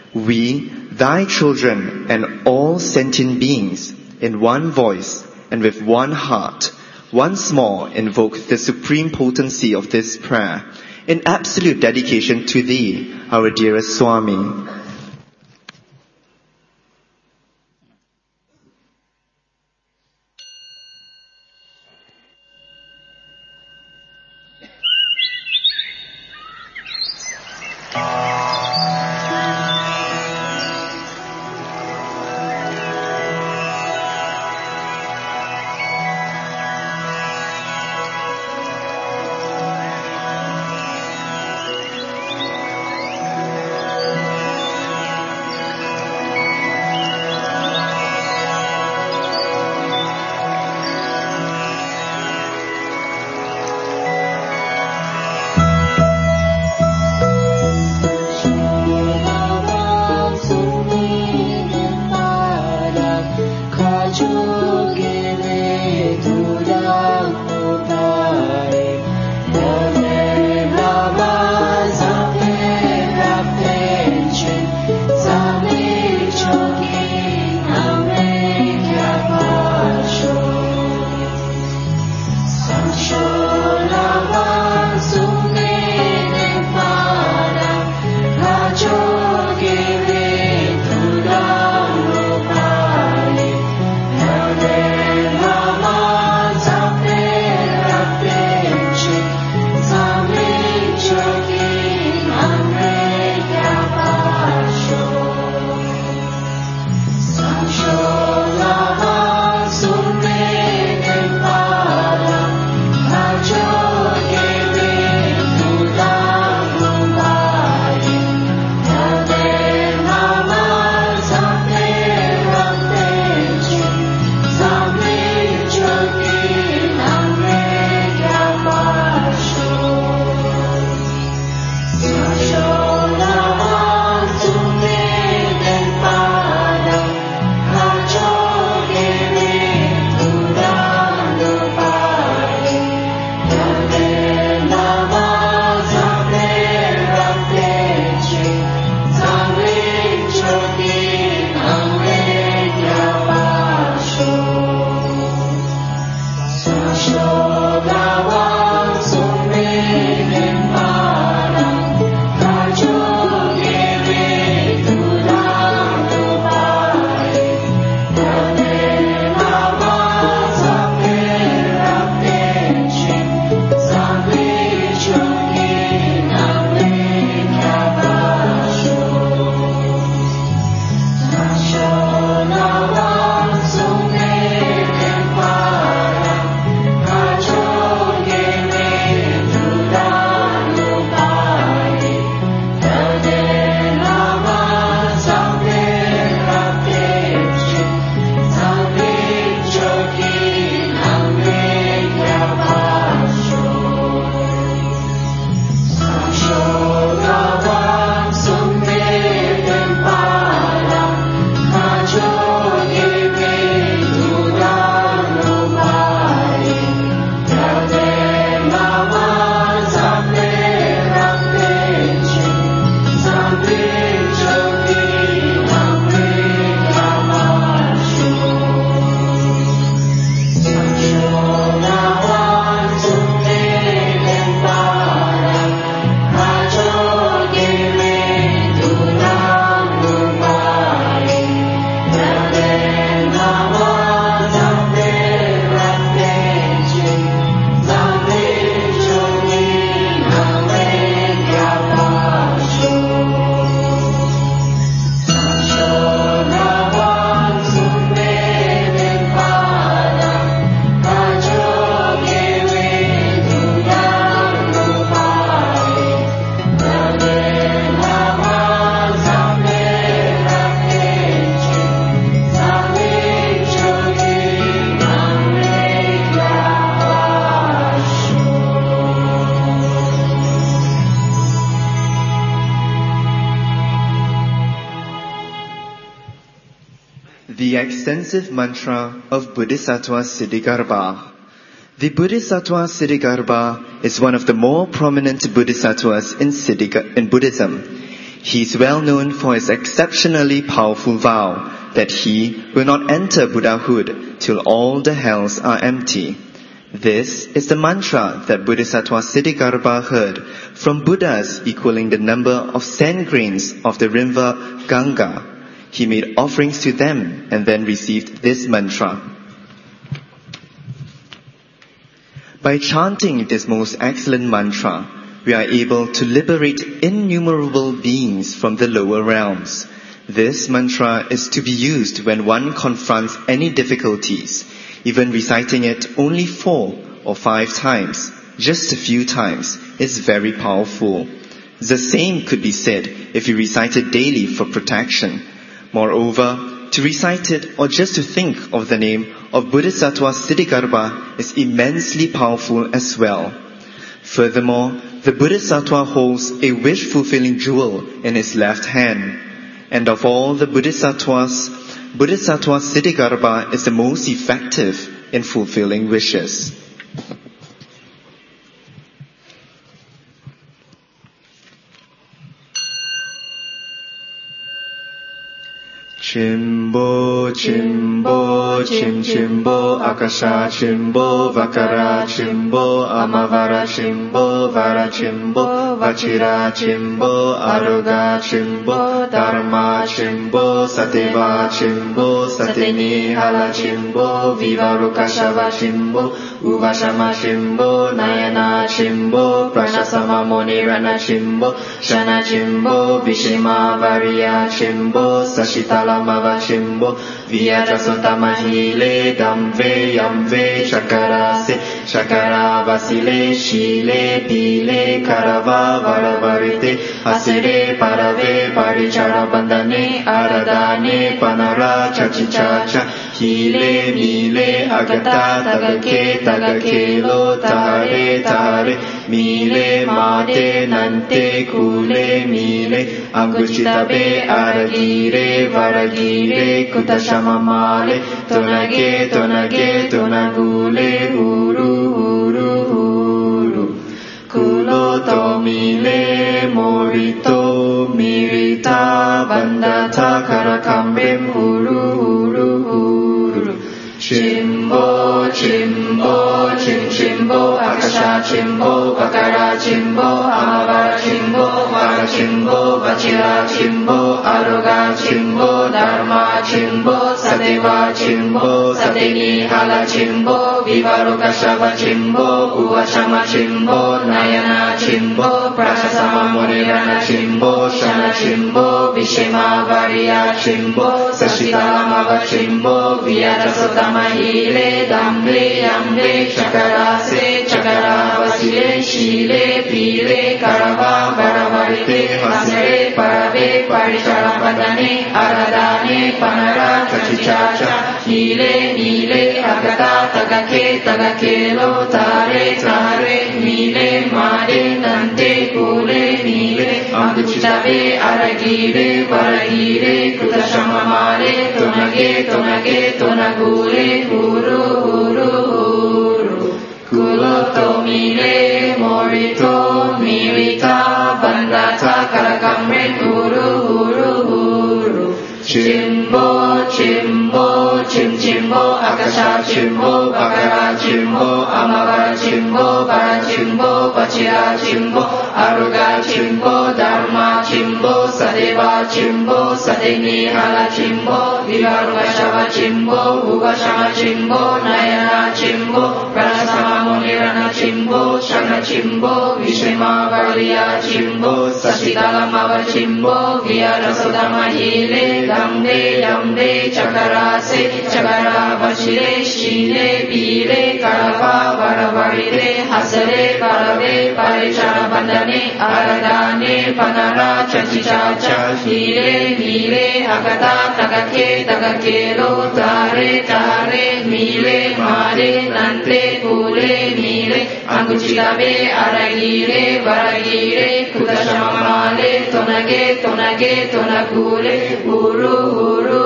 We, Thy children and all sentient beings, in one voice and with one heart, once more invoke the supreme potency of this prayer in absolute dedication to Thee, our dearest Swami. The extensive mantra of Bodhisattva Siddhigarbha. The Bodhisattva Siddhigarbha is one of the more prominent bodhisattvas in Buddhism. He is well known for his exceptionally powerful vow that he will not enter Buddhahood till all the hells are empty. This is the mantra that Bodhisattva Siddhigarbha heard from Buddhas equaling the number of sand grains of the river Ganga. He made offerings to them and then received this mantra. By chanting this most excellent mantra, we are able to liberate innumerable beings from the lower realms. This mantra is to be used when one confronts any difficulties. Even reciting it only 4 or 5 times, just a few times, is very powerful. The same could be said if you recite it daily for protection. Moreover, to recite it or just to think of the name of Bodhisattva Siddhigarbha is immensely powerful as well. Furthermore, the Bodhisattva holds a wish-fulfilling jewel in his left hand. And of all the Bodhisattvas, Bodhisattva Siddhigarbha is the most effective in fulfilling wishes. Chimbo, chimbo, chim chimbo, akasha chimbo, vakara chimbo, amavara chimbo, vara chimbo, vachira chimbo, aruga chimbo, dharma chimbo, sateva chimbo, sateni hala chimbo, vivarukashava chimbo, uvashama chimbo, nayana chimbo, prashasama monirana chimbo, shana chimbo, vishima variya chimbo, sashitala Mava Shimbo, Vyatra Sotamahile, Damve, Yamve, Shakarase, Shakara Vasile, Shile, Pile, Karava, Varavarite, Asere, Parave, Parichara Bandane, Aradane, Panara, Chachichacha, Hile, Mile, Agata, Tagake, Tagakelo, Tahare, Tahare, Mile, Mate, Nante, Kule, Mile, Anguchitabe, Aragire, Varagire, Kutashamamale, Tonage, Tonage, Tonagule, Huru, Huru, Huru, Kulo, Tomile, Morito, Mirita, Bandata, Karakambem, Huru, Huru, Huru, Chimbo, Chimbo, Chim Chimbo, Akasha Chimbo, Vakara Chimbo, Amavara Chimbo, Vara Chimbo, Vachira Chimbo, Aruga Chimbo, Dharma Chimbo, Sadeva Chimbo, Sateni Hala Chimbo, Vivarukashava Chimbo, Uvashama Chimbo, Nayana Chimbo, Prashasama Monirana Chimbo, Shana Chimbo, Vishima Variya Chimbo, Sashitalamava Chimbo, Vyatra Sotamahile, Damble, Yamble, Chakarase, Chakara Vasile, Shile, Pile, Karava, Varavarite, Hasere, Parave, Parichara Bandane, Aradane, Panara, Chachichacha, Hile, Nile, Agata, Tagake, Tagakelo, Tare, Tare, Mile, Made, Nante, Kule, Mile, Anguchitabe, Aragire, Varagire, Kutashamamale, Tonage, Tonage, Tonagule, Huru, Huru, Huru, Kuloto, Mile, Morito, Mirita, Bandata, Karakamren, Huru, Huru, Huru, Chimbo, Chimbo, Chim Chimbo, Akasha Chimbo, Vakara Chimbo, Amavara Chimbo, Vara Chimbo, Vachira Chimbo, Aruga Chimbo, Dharma Chimbo, Sadeva Chimbo, Sateni Hala Chimbo, Vivarukashava Chimbo, Uvashama Chimbo, Nayana Chimbo, Prasama Monirana Chimbo, Shana Chimbo, Vishima Variya Chimbo, Sashitalamava Chimbo, Vyatra Sotamahile, Dambe, Dambe, Chakarase, Chakara Vashile, Shile, Pile, Karava, Varavarite, Hasare, Parave, Parichara Bandane, Aradane, Panara, Chachichacha, Hile, Mile, Agata, Tagake, Tagakelo, Tare, Tare, Mile, Mare, Nante, Kule, Mile, Anguchitabe, Aragire, Varagire, Kutashamamale, Tonage, Tonage, Tonagule, Huru, Huru,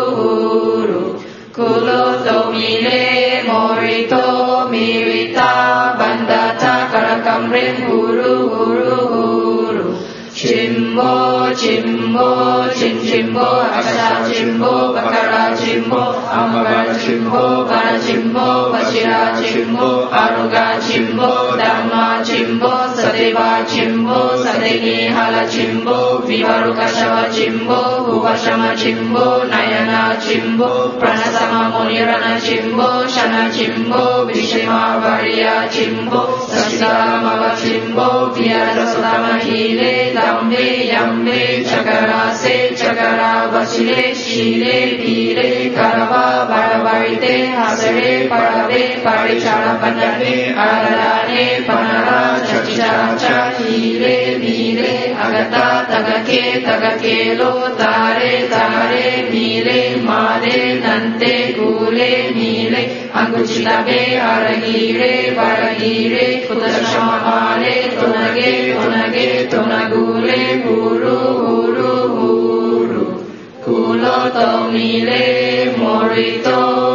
Huru, Kuloto, Mile, Morito, Mirita, Bandata, Karakamren, Huru, Huru, Huru, Chimbo, Chimbo, Chim Chimbo, Akasha Chimbo, Vakara Chimbo, Amabara Chimbo, Bara Chimbo, Vachira Chimbo, Aruga Chimbo, Dhamma Chimbo, Sadeva Chimbo, Sadeni Hala Chimbo, Vivaruka Shava Chimbo, Uvashama Chimbo, Nayana Chimbo, Pranasama Munirana Chimbo, Shana Chimbo, Vishima Variya Chimbo, Sasilamava Chimbo, Vyara Sudama Hile, Dambe, Yambe, Chakara Se, Chakara Vachile, Shile, Pile, Karava, Varavarite, Hasare, Parave, Parichara Pandane, Aradane, Panara, Chachichacha, Hile, Mile, Agata, Tagake, Tagakelo, Tare, Tare, Mile, Male, Nante, Gule, Mile, Anguchitabe, Aragire, Varagire, Kutashamale, Tonage, Tonage, Tonagule, Guru, Guru, Guru, Kuloto, Mile, Morito,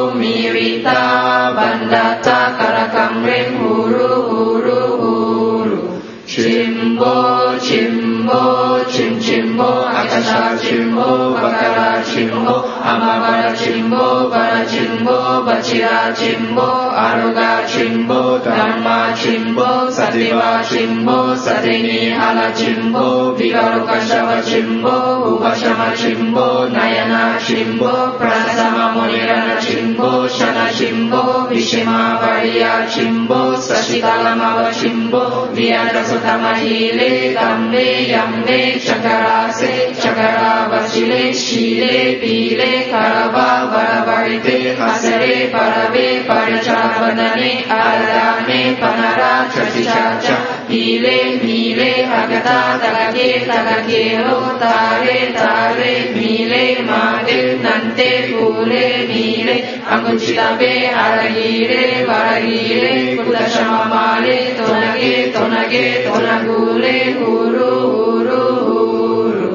Mirita, Bandata, Karakamre, Guru, Guru, Guru, Chimbo, Chimbo, Chim Chimbo, Akasha Chimbo, Bakara Chimbo, Amabara Chimbo, Bara Chimbo, Bachira Chimbo, Aruga Chimbo, Dhamma Chimbo, Sadeva Chimbo, Sadeni Hala Chimbo, Vivaruka Shava Chimbo, Uvashama Chimbo, Nayana Chimbo, Pranasama Munirana Chimbo, Shana Chimbo, Vishima Variya Chimbo, Sasitalamava Chimbo, Vyara Sudama Hile, Dambe, Yambe, Chakara Se, Chakara Vachile, Shile, Pile, Karava, Varavarite, Hasare, Parave, Parichara Bandane, Aradane, Panara, Chachichacha, Pile, Mile, Agata, Tagake, Tagakelo, Tare, Tare, Mile, Made, Nante, Kule, Mile, Anguchitabe, Aragire, Varagire, Kudashamamale, Tonage, Tonage, Tonagule, Guru, Guru, Guru,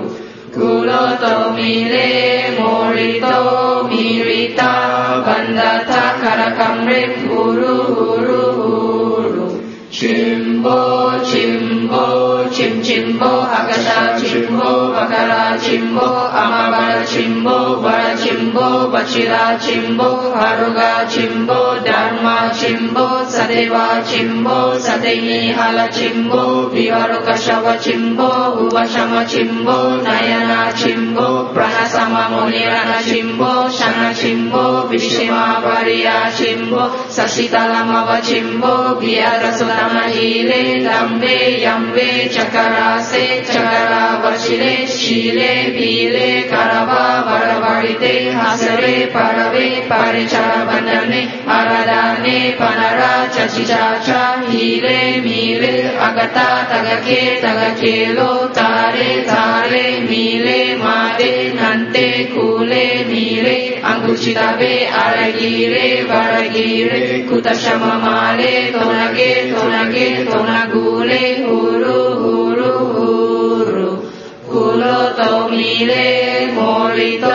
Kuloto, Mile, Morito, Mirita, Bandata, Karakamre, Guru, Guru, Guru, Chimbo, Chimbo, Chim Chimbo, Akasha Chimbo, Bakara Chimbo, Amabara Chimbo, Bara Chimbo, Bachira Chimbo, Aruga Chimbo, Dharma Chimbo, Sadeva Chimbo, Sadeni Hala Chimbo, Vivaruka Shava Chimbo, Uvashama Chimbo, Nayana Chimbo, Pranasama Munirana Chimbo, Shana Chimbo, Vishima Variya Chimbo, Sasitalamava Chimbo, Vyara Sudama Hile, Dambe, Yambe, Chakara Se, Chakara Vachile, Shile, Pile, Karava, Varavarite, Hasare, Parave, Parichara Bandane, Aradane, Panara, Chachichacha, Hile, Mile, Agata, Tagake, Tagakelo, Tare, Tare, Mile, Made, Nante, Kule, Mile, Anguchitabe, Aragire, Varagire, Kutashamamale, Tonage, Tonage, Tonagule, Guru, Guru, Guru, Kuloto, Mile, Morito,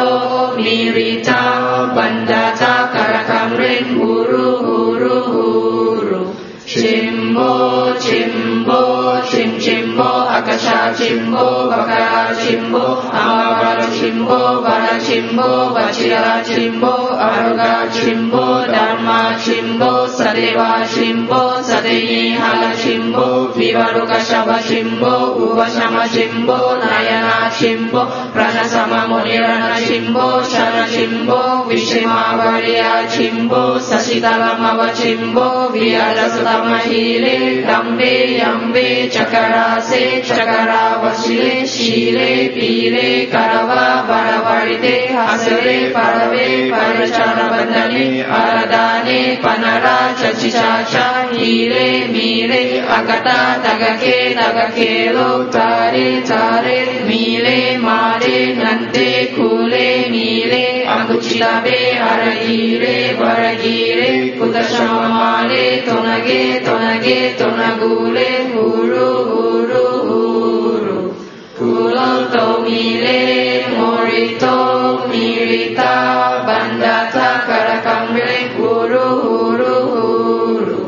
Mirita, Bandata, Karakamre, Guru, Guru, Guru, Chimbo, Chimbo, Chim Chimbo, Akasha Chimbo, Bakara Chimbo, Amabara Chimbo, Bara Chimbo, Bachira Chimbo, Aruga Chimbo, Dharma Chimbo, Sadeva Chimbo, Sadeni Hala Chimbo, Vivaruka Shava Chimbo, Uvashama Chimbo, Nayana Chimbo, Pranasama Munirana Chimbo, Shana Chimbo, Vishima Variya Chimbo, Sasitalamava Chimbo, Vyara Sudama Hile, Dambe, Yambe, Chakara Se, Chakara Vachile, Shile, Pile, Karava, Varavarite, Hasare, Parave, Parichara Bandane, Aradane, Panara, Chachichacha, Hile, Mile, Agata, Tagake, Tagakelo, Tare, Tare, Mile, Made, Nante, Kule, Mile, Anguchitabe, Aragire, Varagire, Kutashamamale, Tonage, Tonage, Tonagule, Guru, Guru, Guru, Kuloto, Mile, Morito, Mirita, Bandata, Karakamre, Guru, Guru, Guru,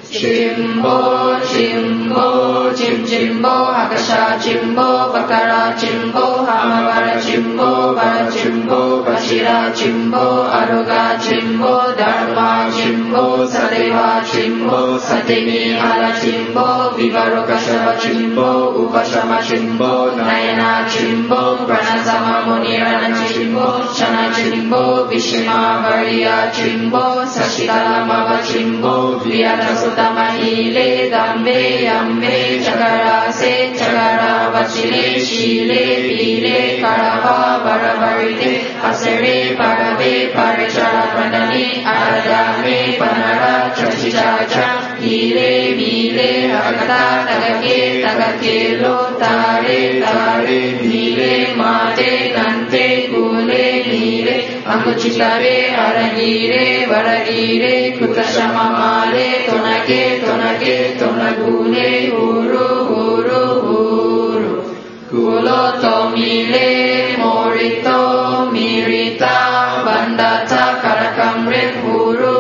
Chimbo, Chimbo, Chim Chimbo, Akasha Chimbo, Bakara Chimbo, Amabara Chimbo, Bara Chimbo, Vachira Chimbo, Aruga Chimbo, Dharma Chimbo, Sadeva Chimbo, Satini Ala Chimbo, Vivaroka Shava Chimbo, Uvashama Chimbo, Nayana Chimbo, Pranasama Munirana Chimbo, Shana Chimbo, Vishima Variya Chimbo, Sashitala Mava Chimbo, Vyata Sutamahile, Dambe Yambe, Chakara Se, Chakara Vachile, Shile, Pile, Karava, Varavarite, Asere, Parave, Parichara Pranani, Aradame, Panara, Chachichacha, Hile, Mile, Hakata, Tagake, Tagakelo, Tare, Tare, Mile, Mate, Nante, Kule, Mile, Anguchitare, Aragire, Varagire, Kutashama Male, Tonake, Tonake, Tonagune, Huru, Huru, Huru, Kulo, Tomile, Morito, Mirita, Bandata, Karakamre, Huru,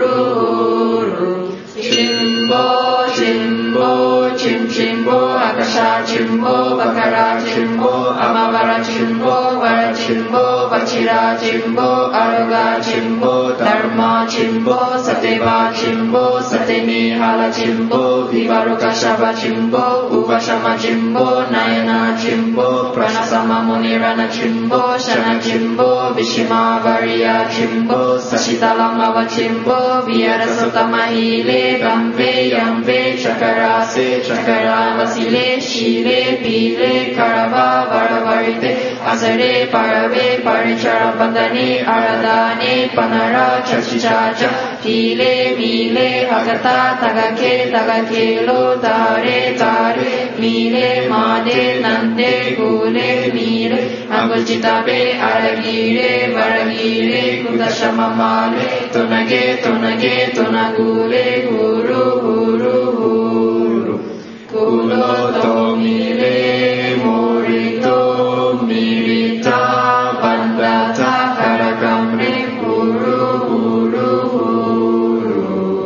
Huru, Huru, Chimbo, Chimbo, Chim Chimbo, Akasha Chimbo, Bakara Chimbo, Amavara Chimbo, Vara Chimbo, Vachira Chimbo, Aruga Chimbo, Dharma Chimbo, Sateva Chimbo, Sateni Hala Chimbo, Vivaruka Shava Chimbo, Uvashama Chimbo, Nayana Chimbo, Pranasama Munirana Chimbo, Shana Chimbo, Vishima Variya Chimbo, Sashitala Mava Chimbo, Vyara Sotamahile, Dambe Yambe, Chakara Se, Chakara Vasile, Shile, Pile, Karava, Varavarite, Asare, Parave, Parichara Bandani, Aradane, Panara, Chachichacha, Pile, Mile, Hakata, Tagake, Tagakelo, Tare, Tare, Mile, Made, Nante, Kule, Mile, Angulchitabe, Aragire, Varagire, Kudashama Male, Tonage, Tonage, Tonagule, Guru, Guru, Guru, Kulo, Tomile, Morito, Mirita, Bandata, Karakamre, Guru, Guru, Guru.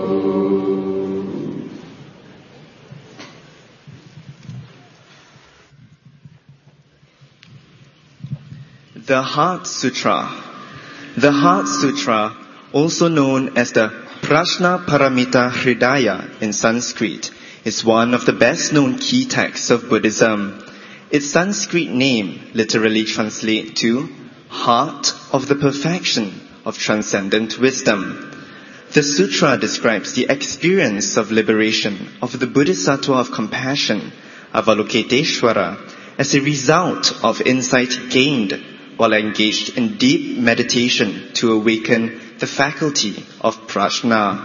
The Heart Sutra. The Heart Sutra, also known as the Prajna Paramita Hridaya in Sanskrit, is one of the best known key texts of Buddhism. Its Sanskrit name literally translates to Heart of the Perfection of Transcendent Wisdom. The sutra describes the experience of liberation of the Bodhisattva of compassion, Avalokiteshvara, as a result of insight gained while engaged in deep meditation to awaken the faculty of prajna.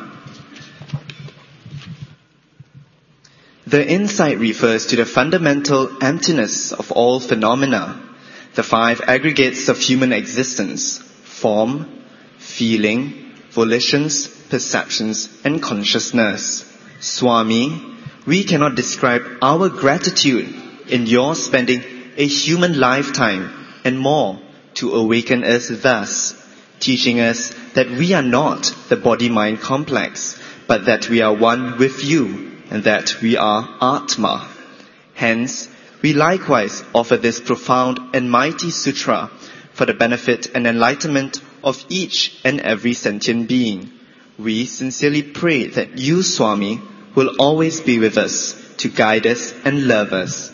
The insight refers to the fundamental emptiness of all phenomena, the five aggregates of human existence: form, feeling, volitions, perceptions, and consciousness. Swami, we cannot describe our gratitude in your spending a human lifetime and more to awaken us thus, teaching us that we are not the body-mind complex, but that we are one with you, and that we are Atma. Hence, we likewise offer this profound and mighty sutra for the benefit and enlightenment of each and every sentient being. We sincerely pray that you, Swami, will always be with us to guide us and love us.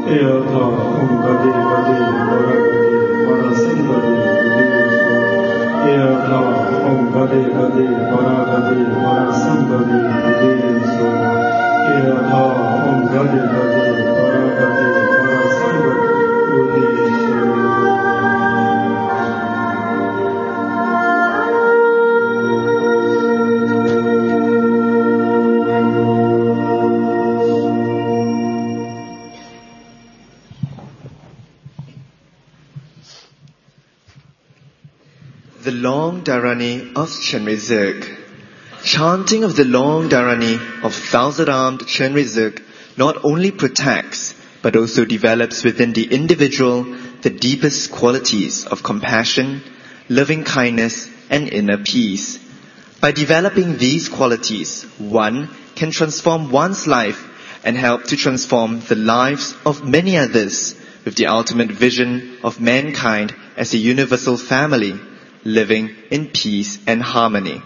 Yatha Om Gade Gade Varasangade Yatha Om Gade Gade Varasangade Yatha Om Gade Gade The long Dharani of Chenrezig. Chanting of the long Dharani of thousand-armed Chenrezig not only protects, but also develops within the individual the deepest qualities of compassion, loving kindness, and inner peace. By developing these qualities, one can transform one's life and help to transform the lives of many others with the ultimate vision of mankind as a universal family, living in peace and harmony.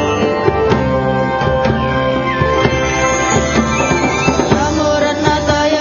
Namo Ratnataya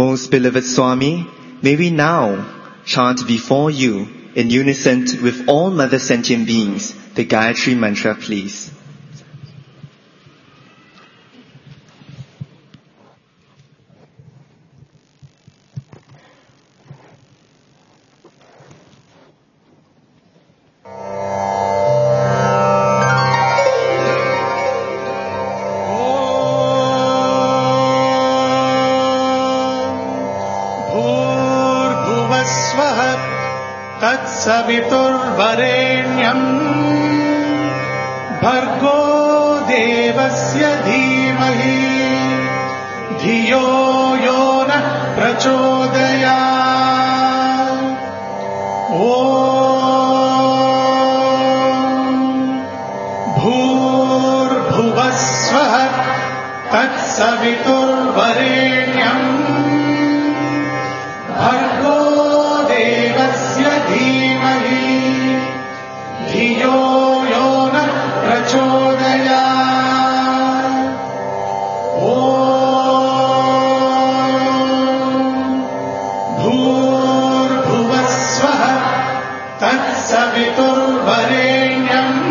Most beloved Swami, may we now chant before you in unison with all mother sentient beings the Gayatri Mantra, please. सवितुर्वरेण्यम् भर्गो देवस्य धीमहि धियो यो नः प्रचोदयात् ॐ भूर्भुवः स्वः तत्सवितुर्वरेण्यम् भर्गो देवस्य धीमहि धियो यो नः प्रचोदयात् ॐ भूर्भुवः स्वः तत्सवितुर्वरेण्यम्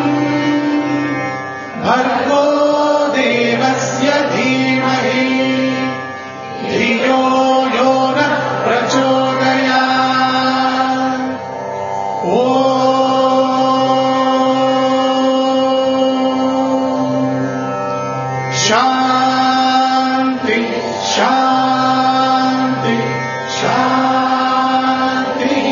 भर्गो देवस्य धीमहि धियो यो नः प्रचोदयात् ॐ शान्ति शान्ति शान्तिः।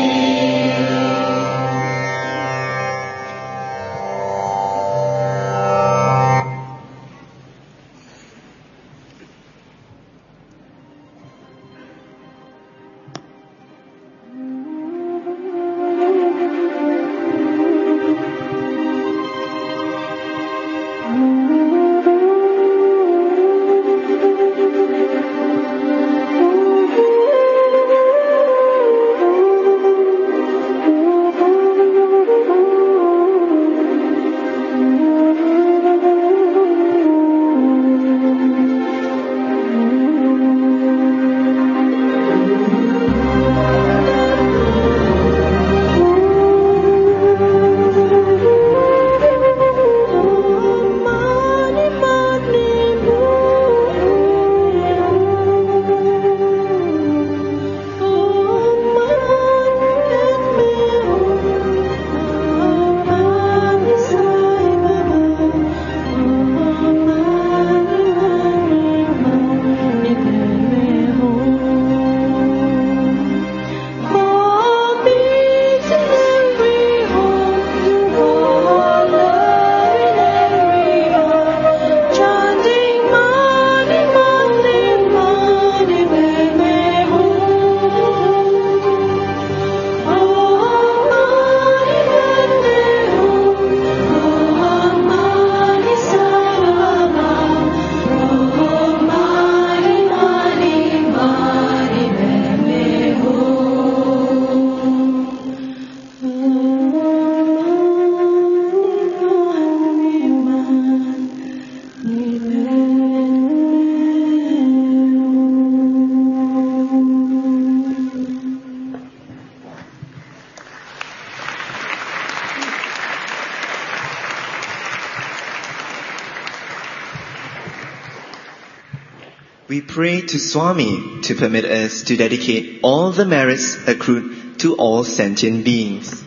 We pray to Swami to permit us to dedicate all the merits accrued to all sentient beings.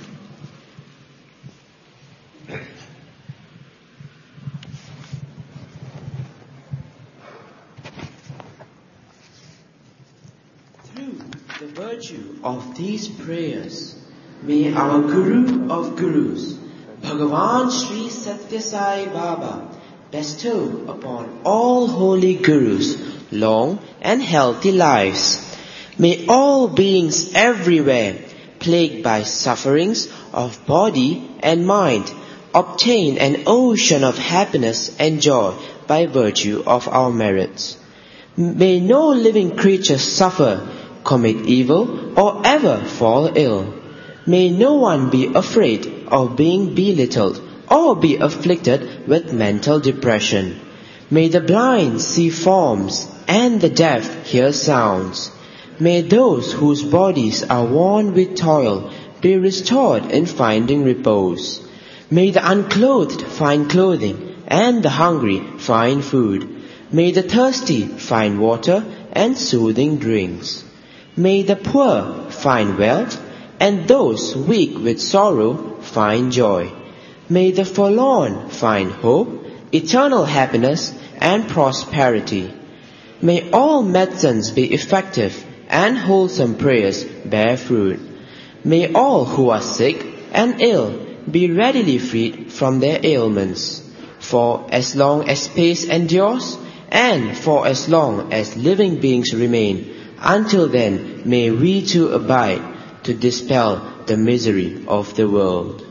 Through the virtue of these prayers, may our Guru of Gurus, Bhagavan Sri Satya Sai Baba, bestow upon all holy Gurus long and healthy lives. May all beings everywhere, plagued by sufferings of body and mind, obtain an ocean of happiness and joy by virtue of our merits. May no living creature suffer, commit evil, or ever fall ill. May no one be afraid of being belittled or be afflicted with mental depression. May the blind see forms and the deaf hear sounds. May those whose bodies are worn with toil be restored in finding repose. May the unclothed find clothing and the hungry find food. May the thirsty find water and soothing drinks. May the poor find wealth and those weak with sorrow find joy. May the forlorn find hope, eternal happiness and prosperity. May all medicines be effective and wholesome prayers bear fruit. May all who are sick and ill be readily freed from their ailments. For as long as space endures, and for as long as living beings remain, until then may we too abide to dispel the misery of the world.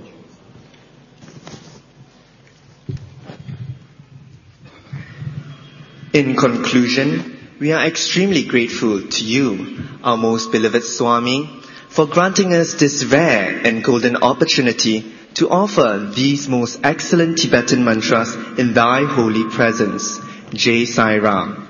In conclusion, we are extremely grateful to you, our most beloved Swami, for granting us this rare and golden opportunity to offer these most excellent Tibetan mantras in Thy holy presence. Jai Sai Ram.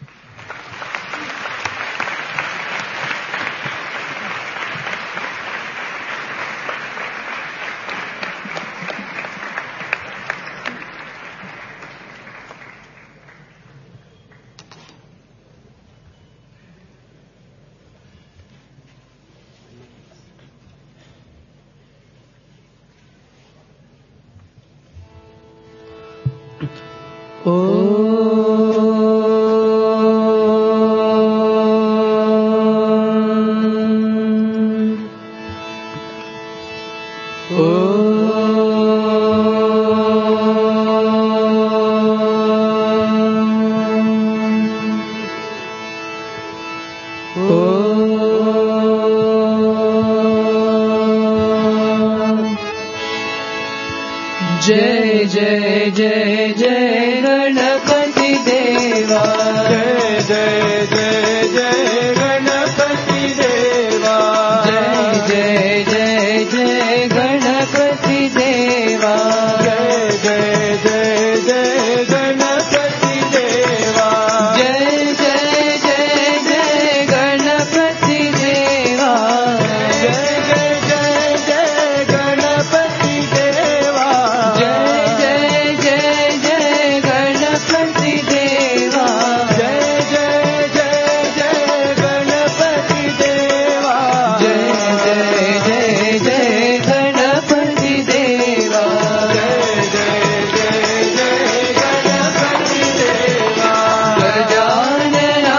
जय जय जय जय गणपति देवा जय जय जय जय गणपति देवा जय जय जय जय गणपति देवा जय जय जय जय गणपति देवा जय जय जय जय गणपति देवा जय जय जय जय गणपति देवा जय जय जय जय गणपति देवा जय जय जय जय गणपति देवा जय जय जय जय गणपति देवा जय जय जय जय गणपति देवा गजानना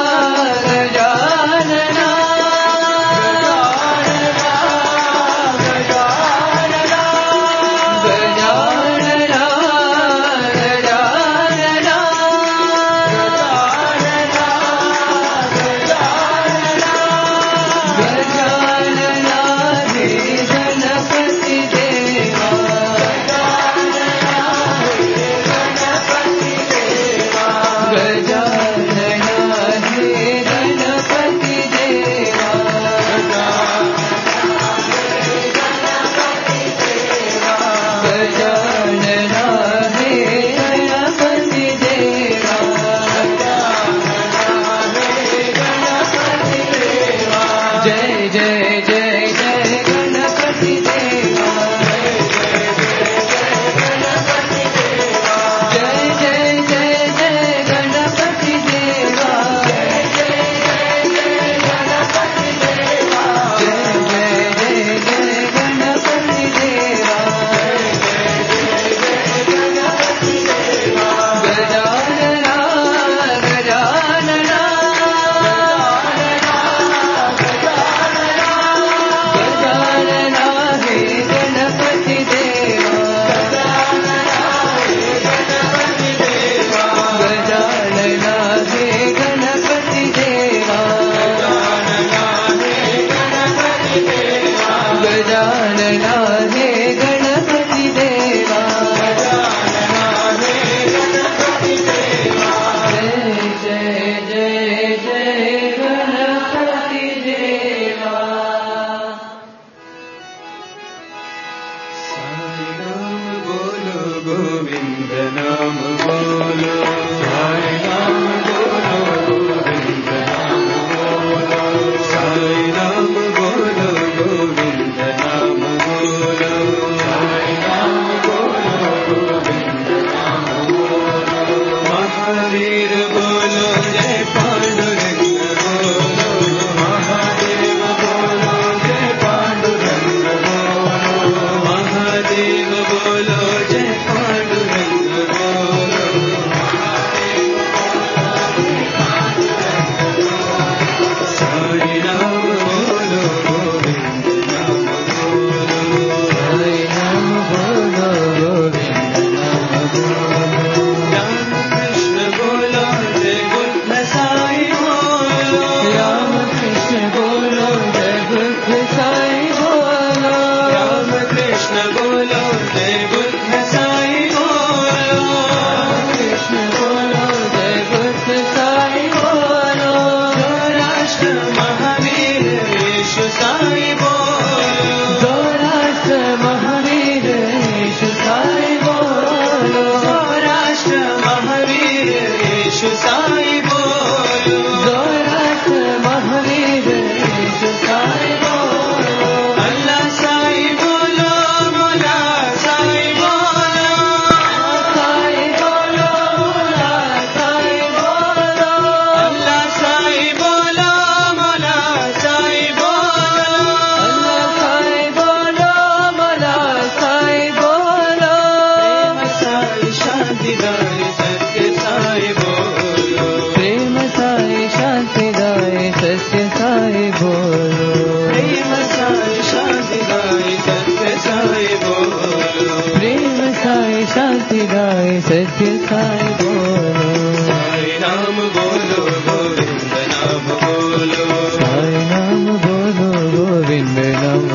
गजानना गजानना गजानना गजानना हे गणपति देवा गजानना हे गणपति देवा गजानना हे गणपति देवा जय जय जय जय गणपति देवा जय जय जय जय गणपति देवा जय जय जय जय गणपति देवा गजानना गजानना गजानना हे गणपति देवा गजानना हे गणपति देवा गजानना हे गणपति देवा जय जय जय जय गणपति देवा साई नाम बोलो गोविंद नाम बोलो साई नाम बोलो गोविंद नाम बोलो शांतिदाय सत्य साई बोलो प्रेम साई शांतिदाय सत्य साई बोलो प्रेम साई शांतिदाय सत्य साई बोलो प्रेम साई शांतिदाय सत्य साई बोलो साई नाम बोलो गोविंद नाम बोलो साई नाम बोलो गोविंद नाम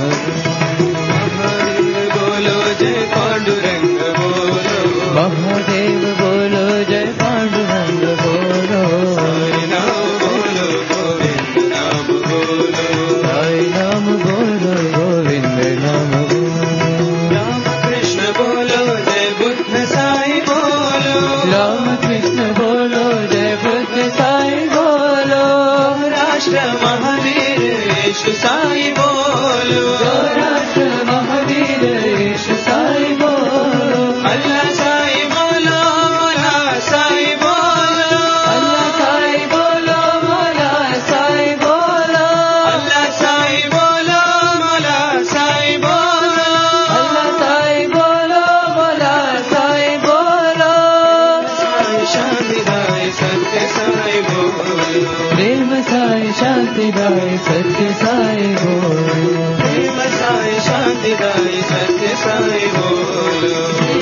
महादेव बोलो जय पांडुरंग बोलो महादेव बोलो जय पांडुरंग बोलो साई नाम बोलो गोविंद नाम बोलो साई नाम बोलो गोविंद नाम बोलो राम कृष्ण बोलो जय बुद्ध साई बोलो राम कृष्ण बोलो जय बुद्ध साई बोलो राष्ट्र महावीर यीशु साई बोलो राष्ट्र महावीर यीशु साई बोलो अल्लाह साई बोलो मौला साई बोलो अल्लाह साई बोलो मौला साई बोलो अल्लाह साई बोलो मौला साई बोलो अल्लाह साई बोलो मौला साई बोलो साई शांतिदाय सत्य साई बोलो प्रेम साई शांतिदाय सत्य साई बोलो प्रेम साई शांतिदाय सत्य साई बोलो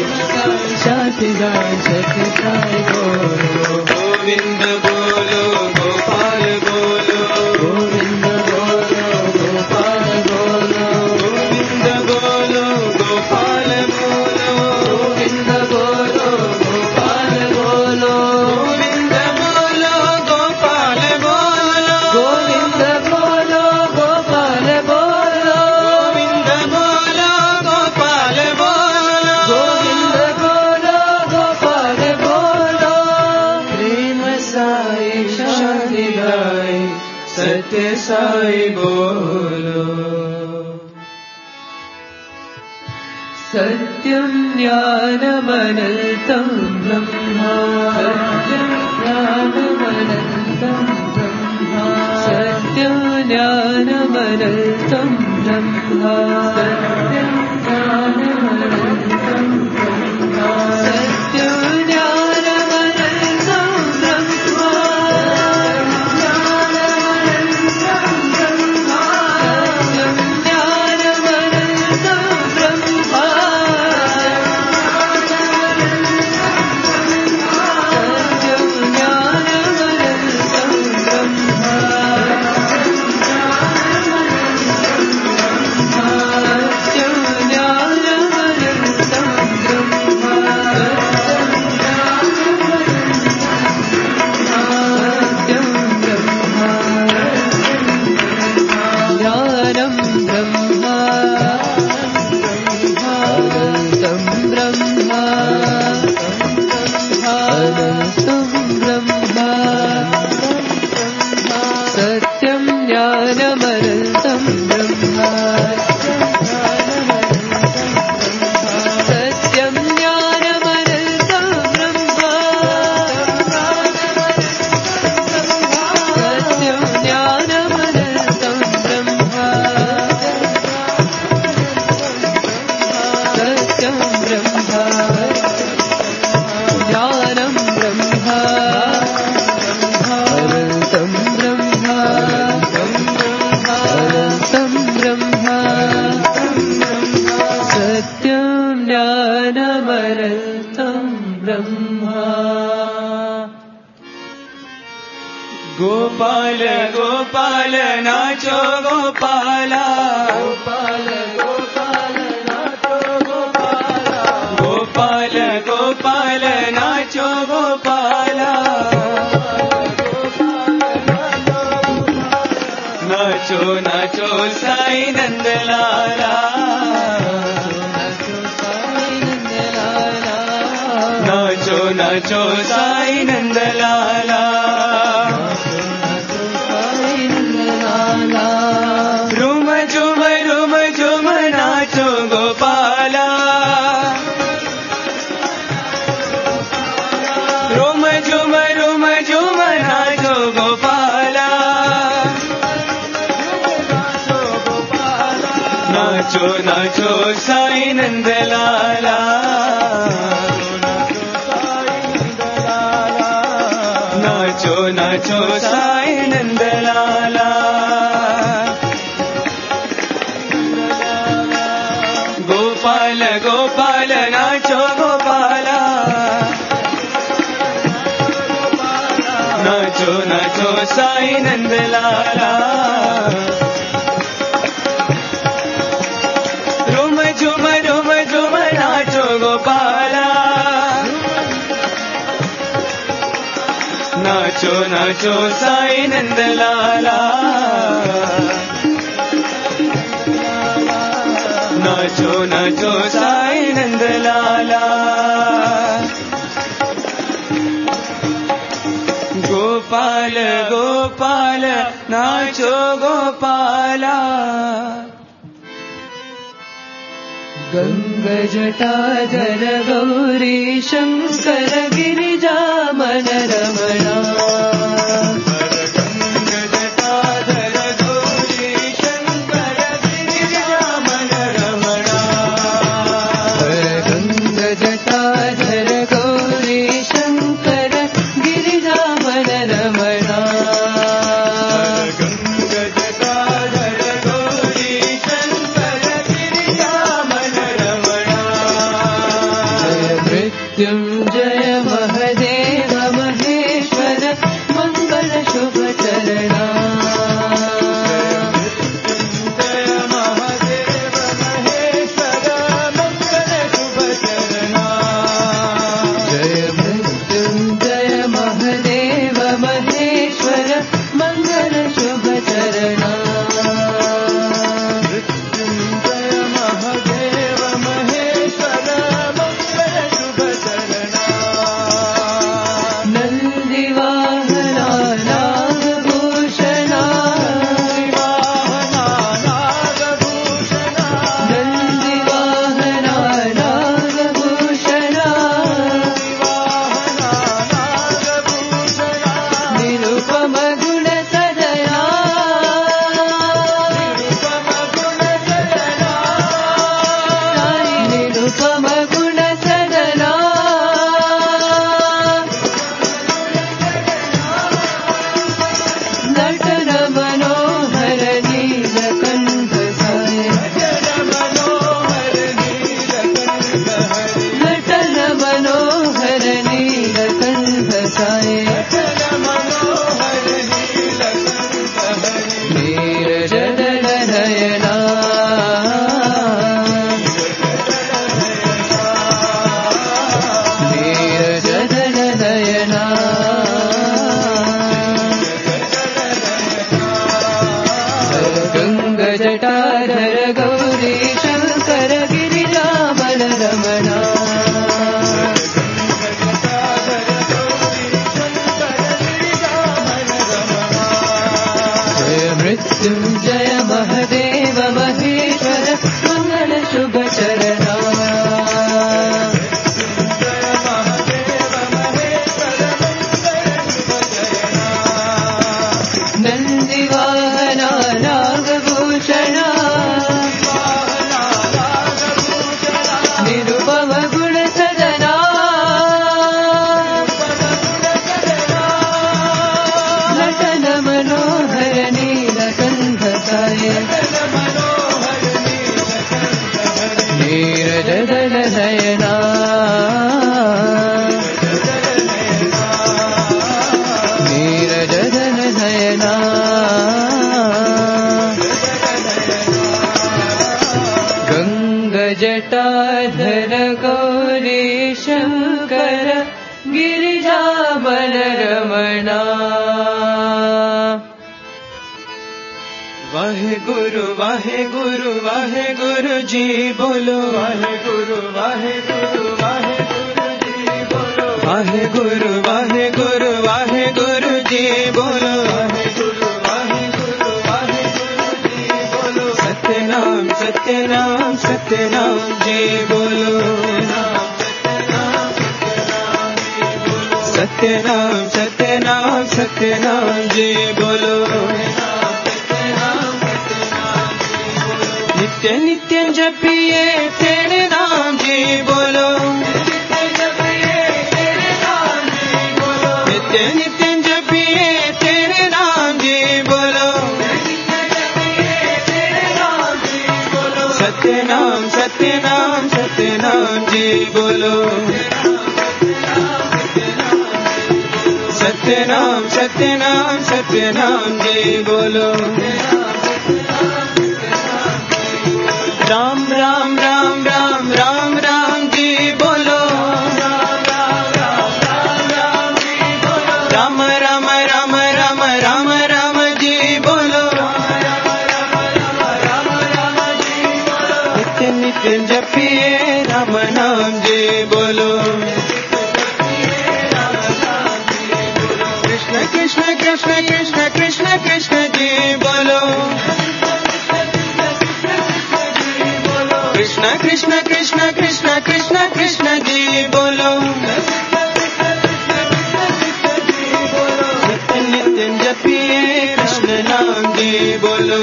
शांतिदाय सत्य साई बोलो गोविंद बोलो गोपाल बोलो गोविंद बोलो गोपाल बोलो गोविंद बोलो गोपाल बोलो गोविंद बोलो गोपाल बोलो गोविंद बोलो गोपाल बोलो गोविंद बोलो गोपाल बोलो गोविंद बोलो गोपाल बोलो गोविंद बोलो गोपाल बोलो प्रेम साई शांतिदाय सत्य साई बोलो सत्यं ज्ञानमनन्तं ब्रह्मा सत्यं ज्ञानमनन्तं ब्रह्मा सत्यं ज्ञानमनन्तं ब्रह्मा सत्यं ज्ञानमनन्तं ब्रह्मा सत्यं ज्ञानमनन्तं ब्रह्मा ज्ञानमनन्तं ब्रह्मा सत्यं ज्ञानमनन्तं ब्रह्मा गोपाल गोपाल नाचो गोपाला गोपाल गोपाल नाचो गोपाला गोपाल गोपाल नाचो गोपाला नाचो नाचो साई नंदलाला नाचो नाचो साई नंदलाला रुम झुम नाचो गोपाला रुम झुम नाचो गोपाला नाचो नाचो साई नंदलाला नाचो नाचो साई नंदलाला गोपाल गोपाल नाचो गोपाला नाचो नाचो साई नंदलाला रुम झुम नाचो गोपाला नाचो नाचो साई नंदलाला नाचो नाचो साई नंदलाला गोपाल गोपाल नाचो गोपाला गंगजटाधर गौरी शंकर गिरिजामन रमणा गंगजटाधर गौरी शंकर गिरिजामन रमणा गंगजटाधर गौरी शंकर गिरिजामन रमणा मृत्युंजय महदेव महेश्वर मंगल शुभ चरणा मृत्युंजय महादेव महेश्वर मंगल शुभ चरणा जय मृत्युंजय महदेव महेश्वर मंगल शुभ चरणा मृत्युंजय महादेव महेश्वर नंदिवाहना नागभूषणा नंदिवाहना नागभूषणा निरुपम गुण सदना निरुपम गुण सदना नटन मनोहर नीलकंठ साय नटन मनोहर नीलकंठ साय नीरजदल नयना नीरजदल नयना गंगजटाधर गौरी शंकर गिरिजामन रमणा जय मृत्युंजय महदेव महेश्वर मंगल शुभ चरणा नंदिवाहना नागभूषणा निरुपम गुण सदना नटन मनोहर नीलकंठ साय नीरजदल नयना नीरजदल नयना गंगजटाधर गौरी शंकर गिरिजामन रमणा वाहे गुरु वाहे गुरु वाहे गुरु जी बोलो वाहे गुरु वाहे गुरु वाहे गुरु जी बोलो वाहे गुरु वाहे गुरु वाहे गुरु जी बोलो वाहे गुरु वाहे गुरु वाहे गुरु जी बोलो सत्यनाम सत्यनाम सत्यनाम जी बोलो सत्यनाम सत्यनाम सत्यनाम जी बोलो नित्य नित्य जपिए तेरे नाम जी बोलो नित्य नित्य जपिए सत्यनाम सत्यनाम जी बोलो सत्यनाम सत्यनाम सत्यनाम जी बोलो राम राम राम राम राम राम जी बोलो राम राम राम राम राम राम जी बोलो नित्य नित्य जपिए राम नाम जी बोलो कृष्ण कृष्ण कृष्ण कृष्ण कृष्ण कृष्ण जी बोलो कृष्ण कृष्ण कृष्ण कृष्ण कृष्ण कृष्ण जी बोलो नित्य नित्य जपिए कृष्ण नाम जी बोलो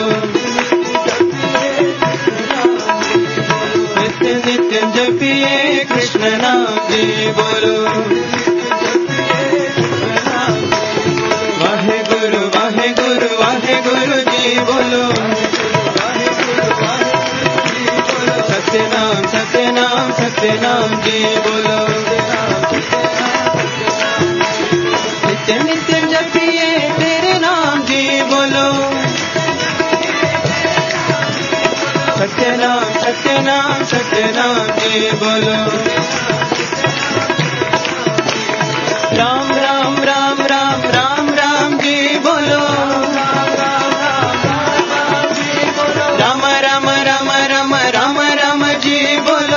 नित्य नित्य जपिए कृष्ण नाम जी बोलो वाहे गुरु जी बोलो सत्यनाम सत्यनाम सत्यनाम जी बोलो नित्य नित्य जपिए तेरे नाम जी बोलो सत्यनाम सत्यनाम सत्यनाम जी बोलो राम राम राम राम राम राम जी बोलो राम राम राम राम राम राम जी बोलो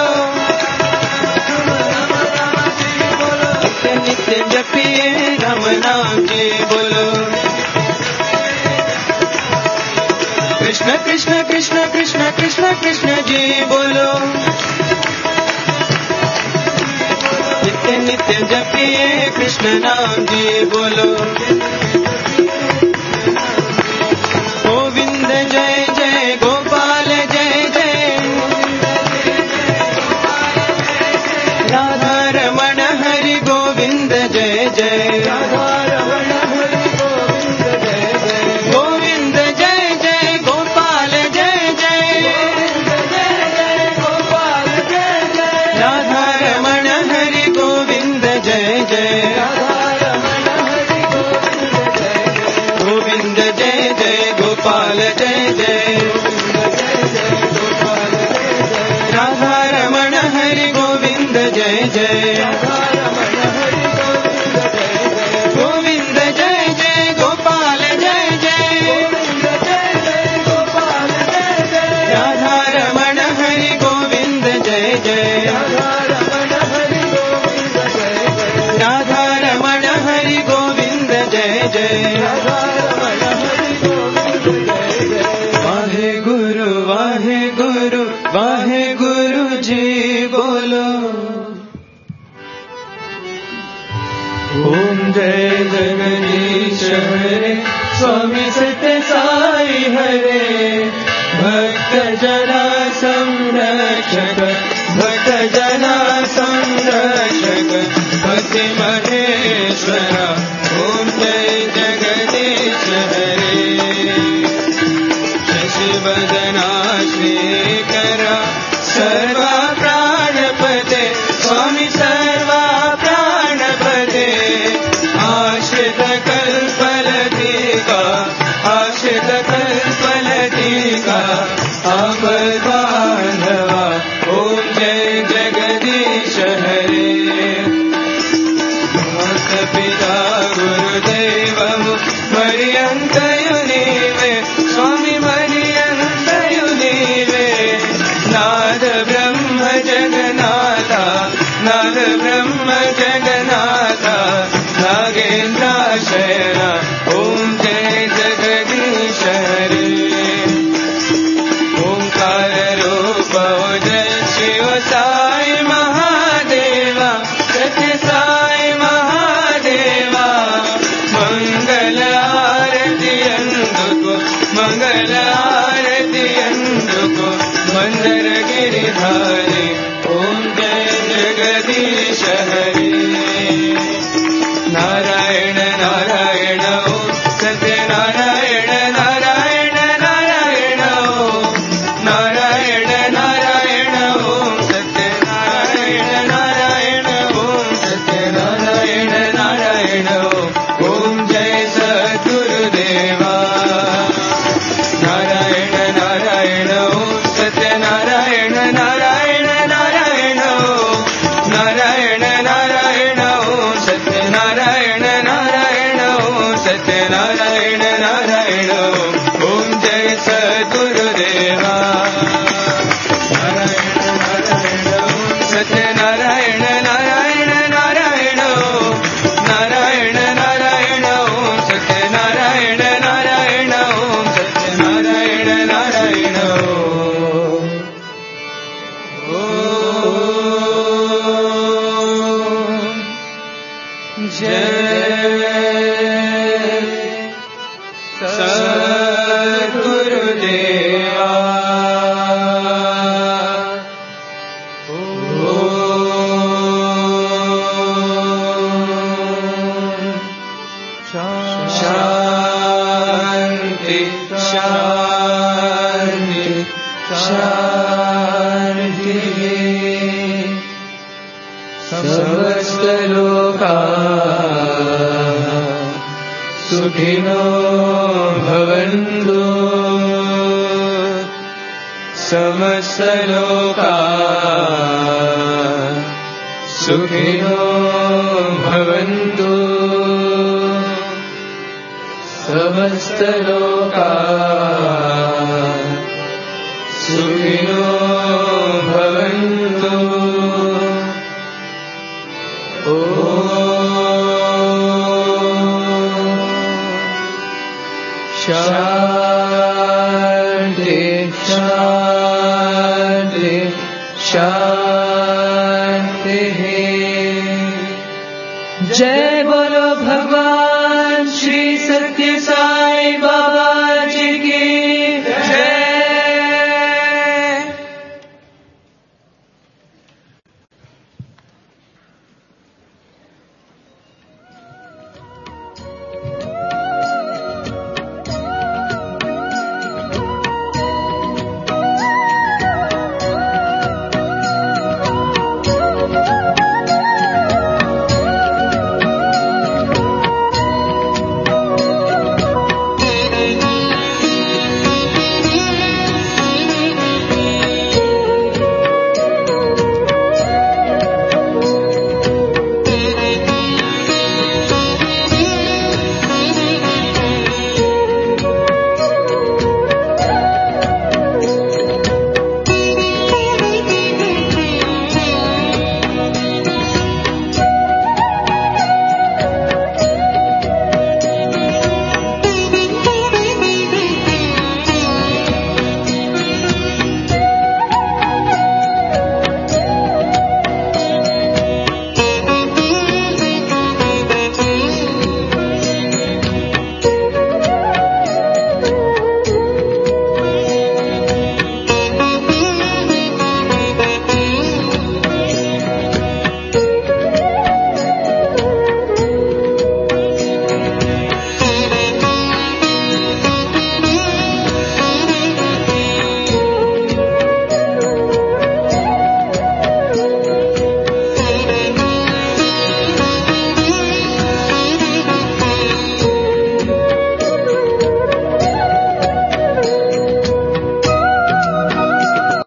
नित्य नित्य जपिए राम नाम जी बोलो कृष्ण कृष्ण कृष्ण कृष्ण कृष्ण कृष्ण जी बोलो नित्य नित्य जपिए कृष्ण नाम जी बोलो गोविंद जय जय गोपाल जय जय राधा रमण हरि गोविंद जय जय गोविंद जय जय गोपाल जय जय राधा रमण हरि गोविंद जय जय गोविंद जय जय गोपाल जय जय राधा रमण हरि गोविंद जय जय गोविंद जय जय गोपाल जय जय राधा रमण हरि गोविंद जय जय राधा रमण हरि गोविंद जय जय वाहे गुरु जी बोलो ओम जय जगदीश हरे स्वामी सत्य साई हरे भक्त जना संरक्षक भक्त जना संरक्षक पति महेश्वरा ओम जय जगदीश हरे शशिवदना श्रीकरा सर्वा प्राणपते स्वामी सर्वा प्राणपते आश्रित कल्पलतिका आश्रित कल्पलतिका अमर बांधवा ओम जय जगदीश हरे पिता गुरुदेवं मरियन्तयु नीवे स्वामी मरियन्तयु नीवे नाद ब्रह्म सुखिनो भवन्तु समस्तलोकाः सुखिनो भवन्तु समस्तलोकाः सुखिनो भवन्तु शान्ति शान्ति शान्तिः। जय बोलो भगवान श्री सत्य साई बाबा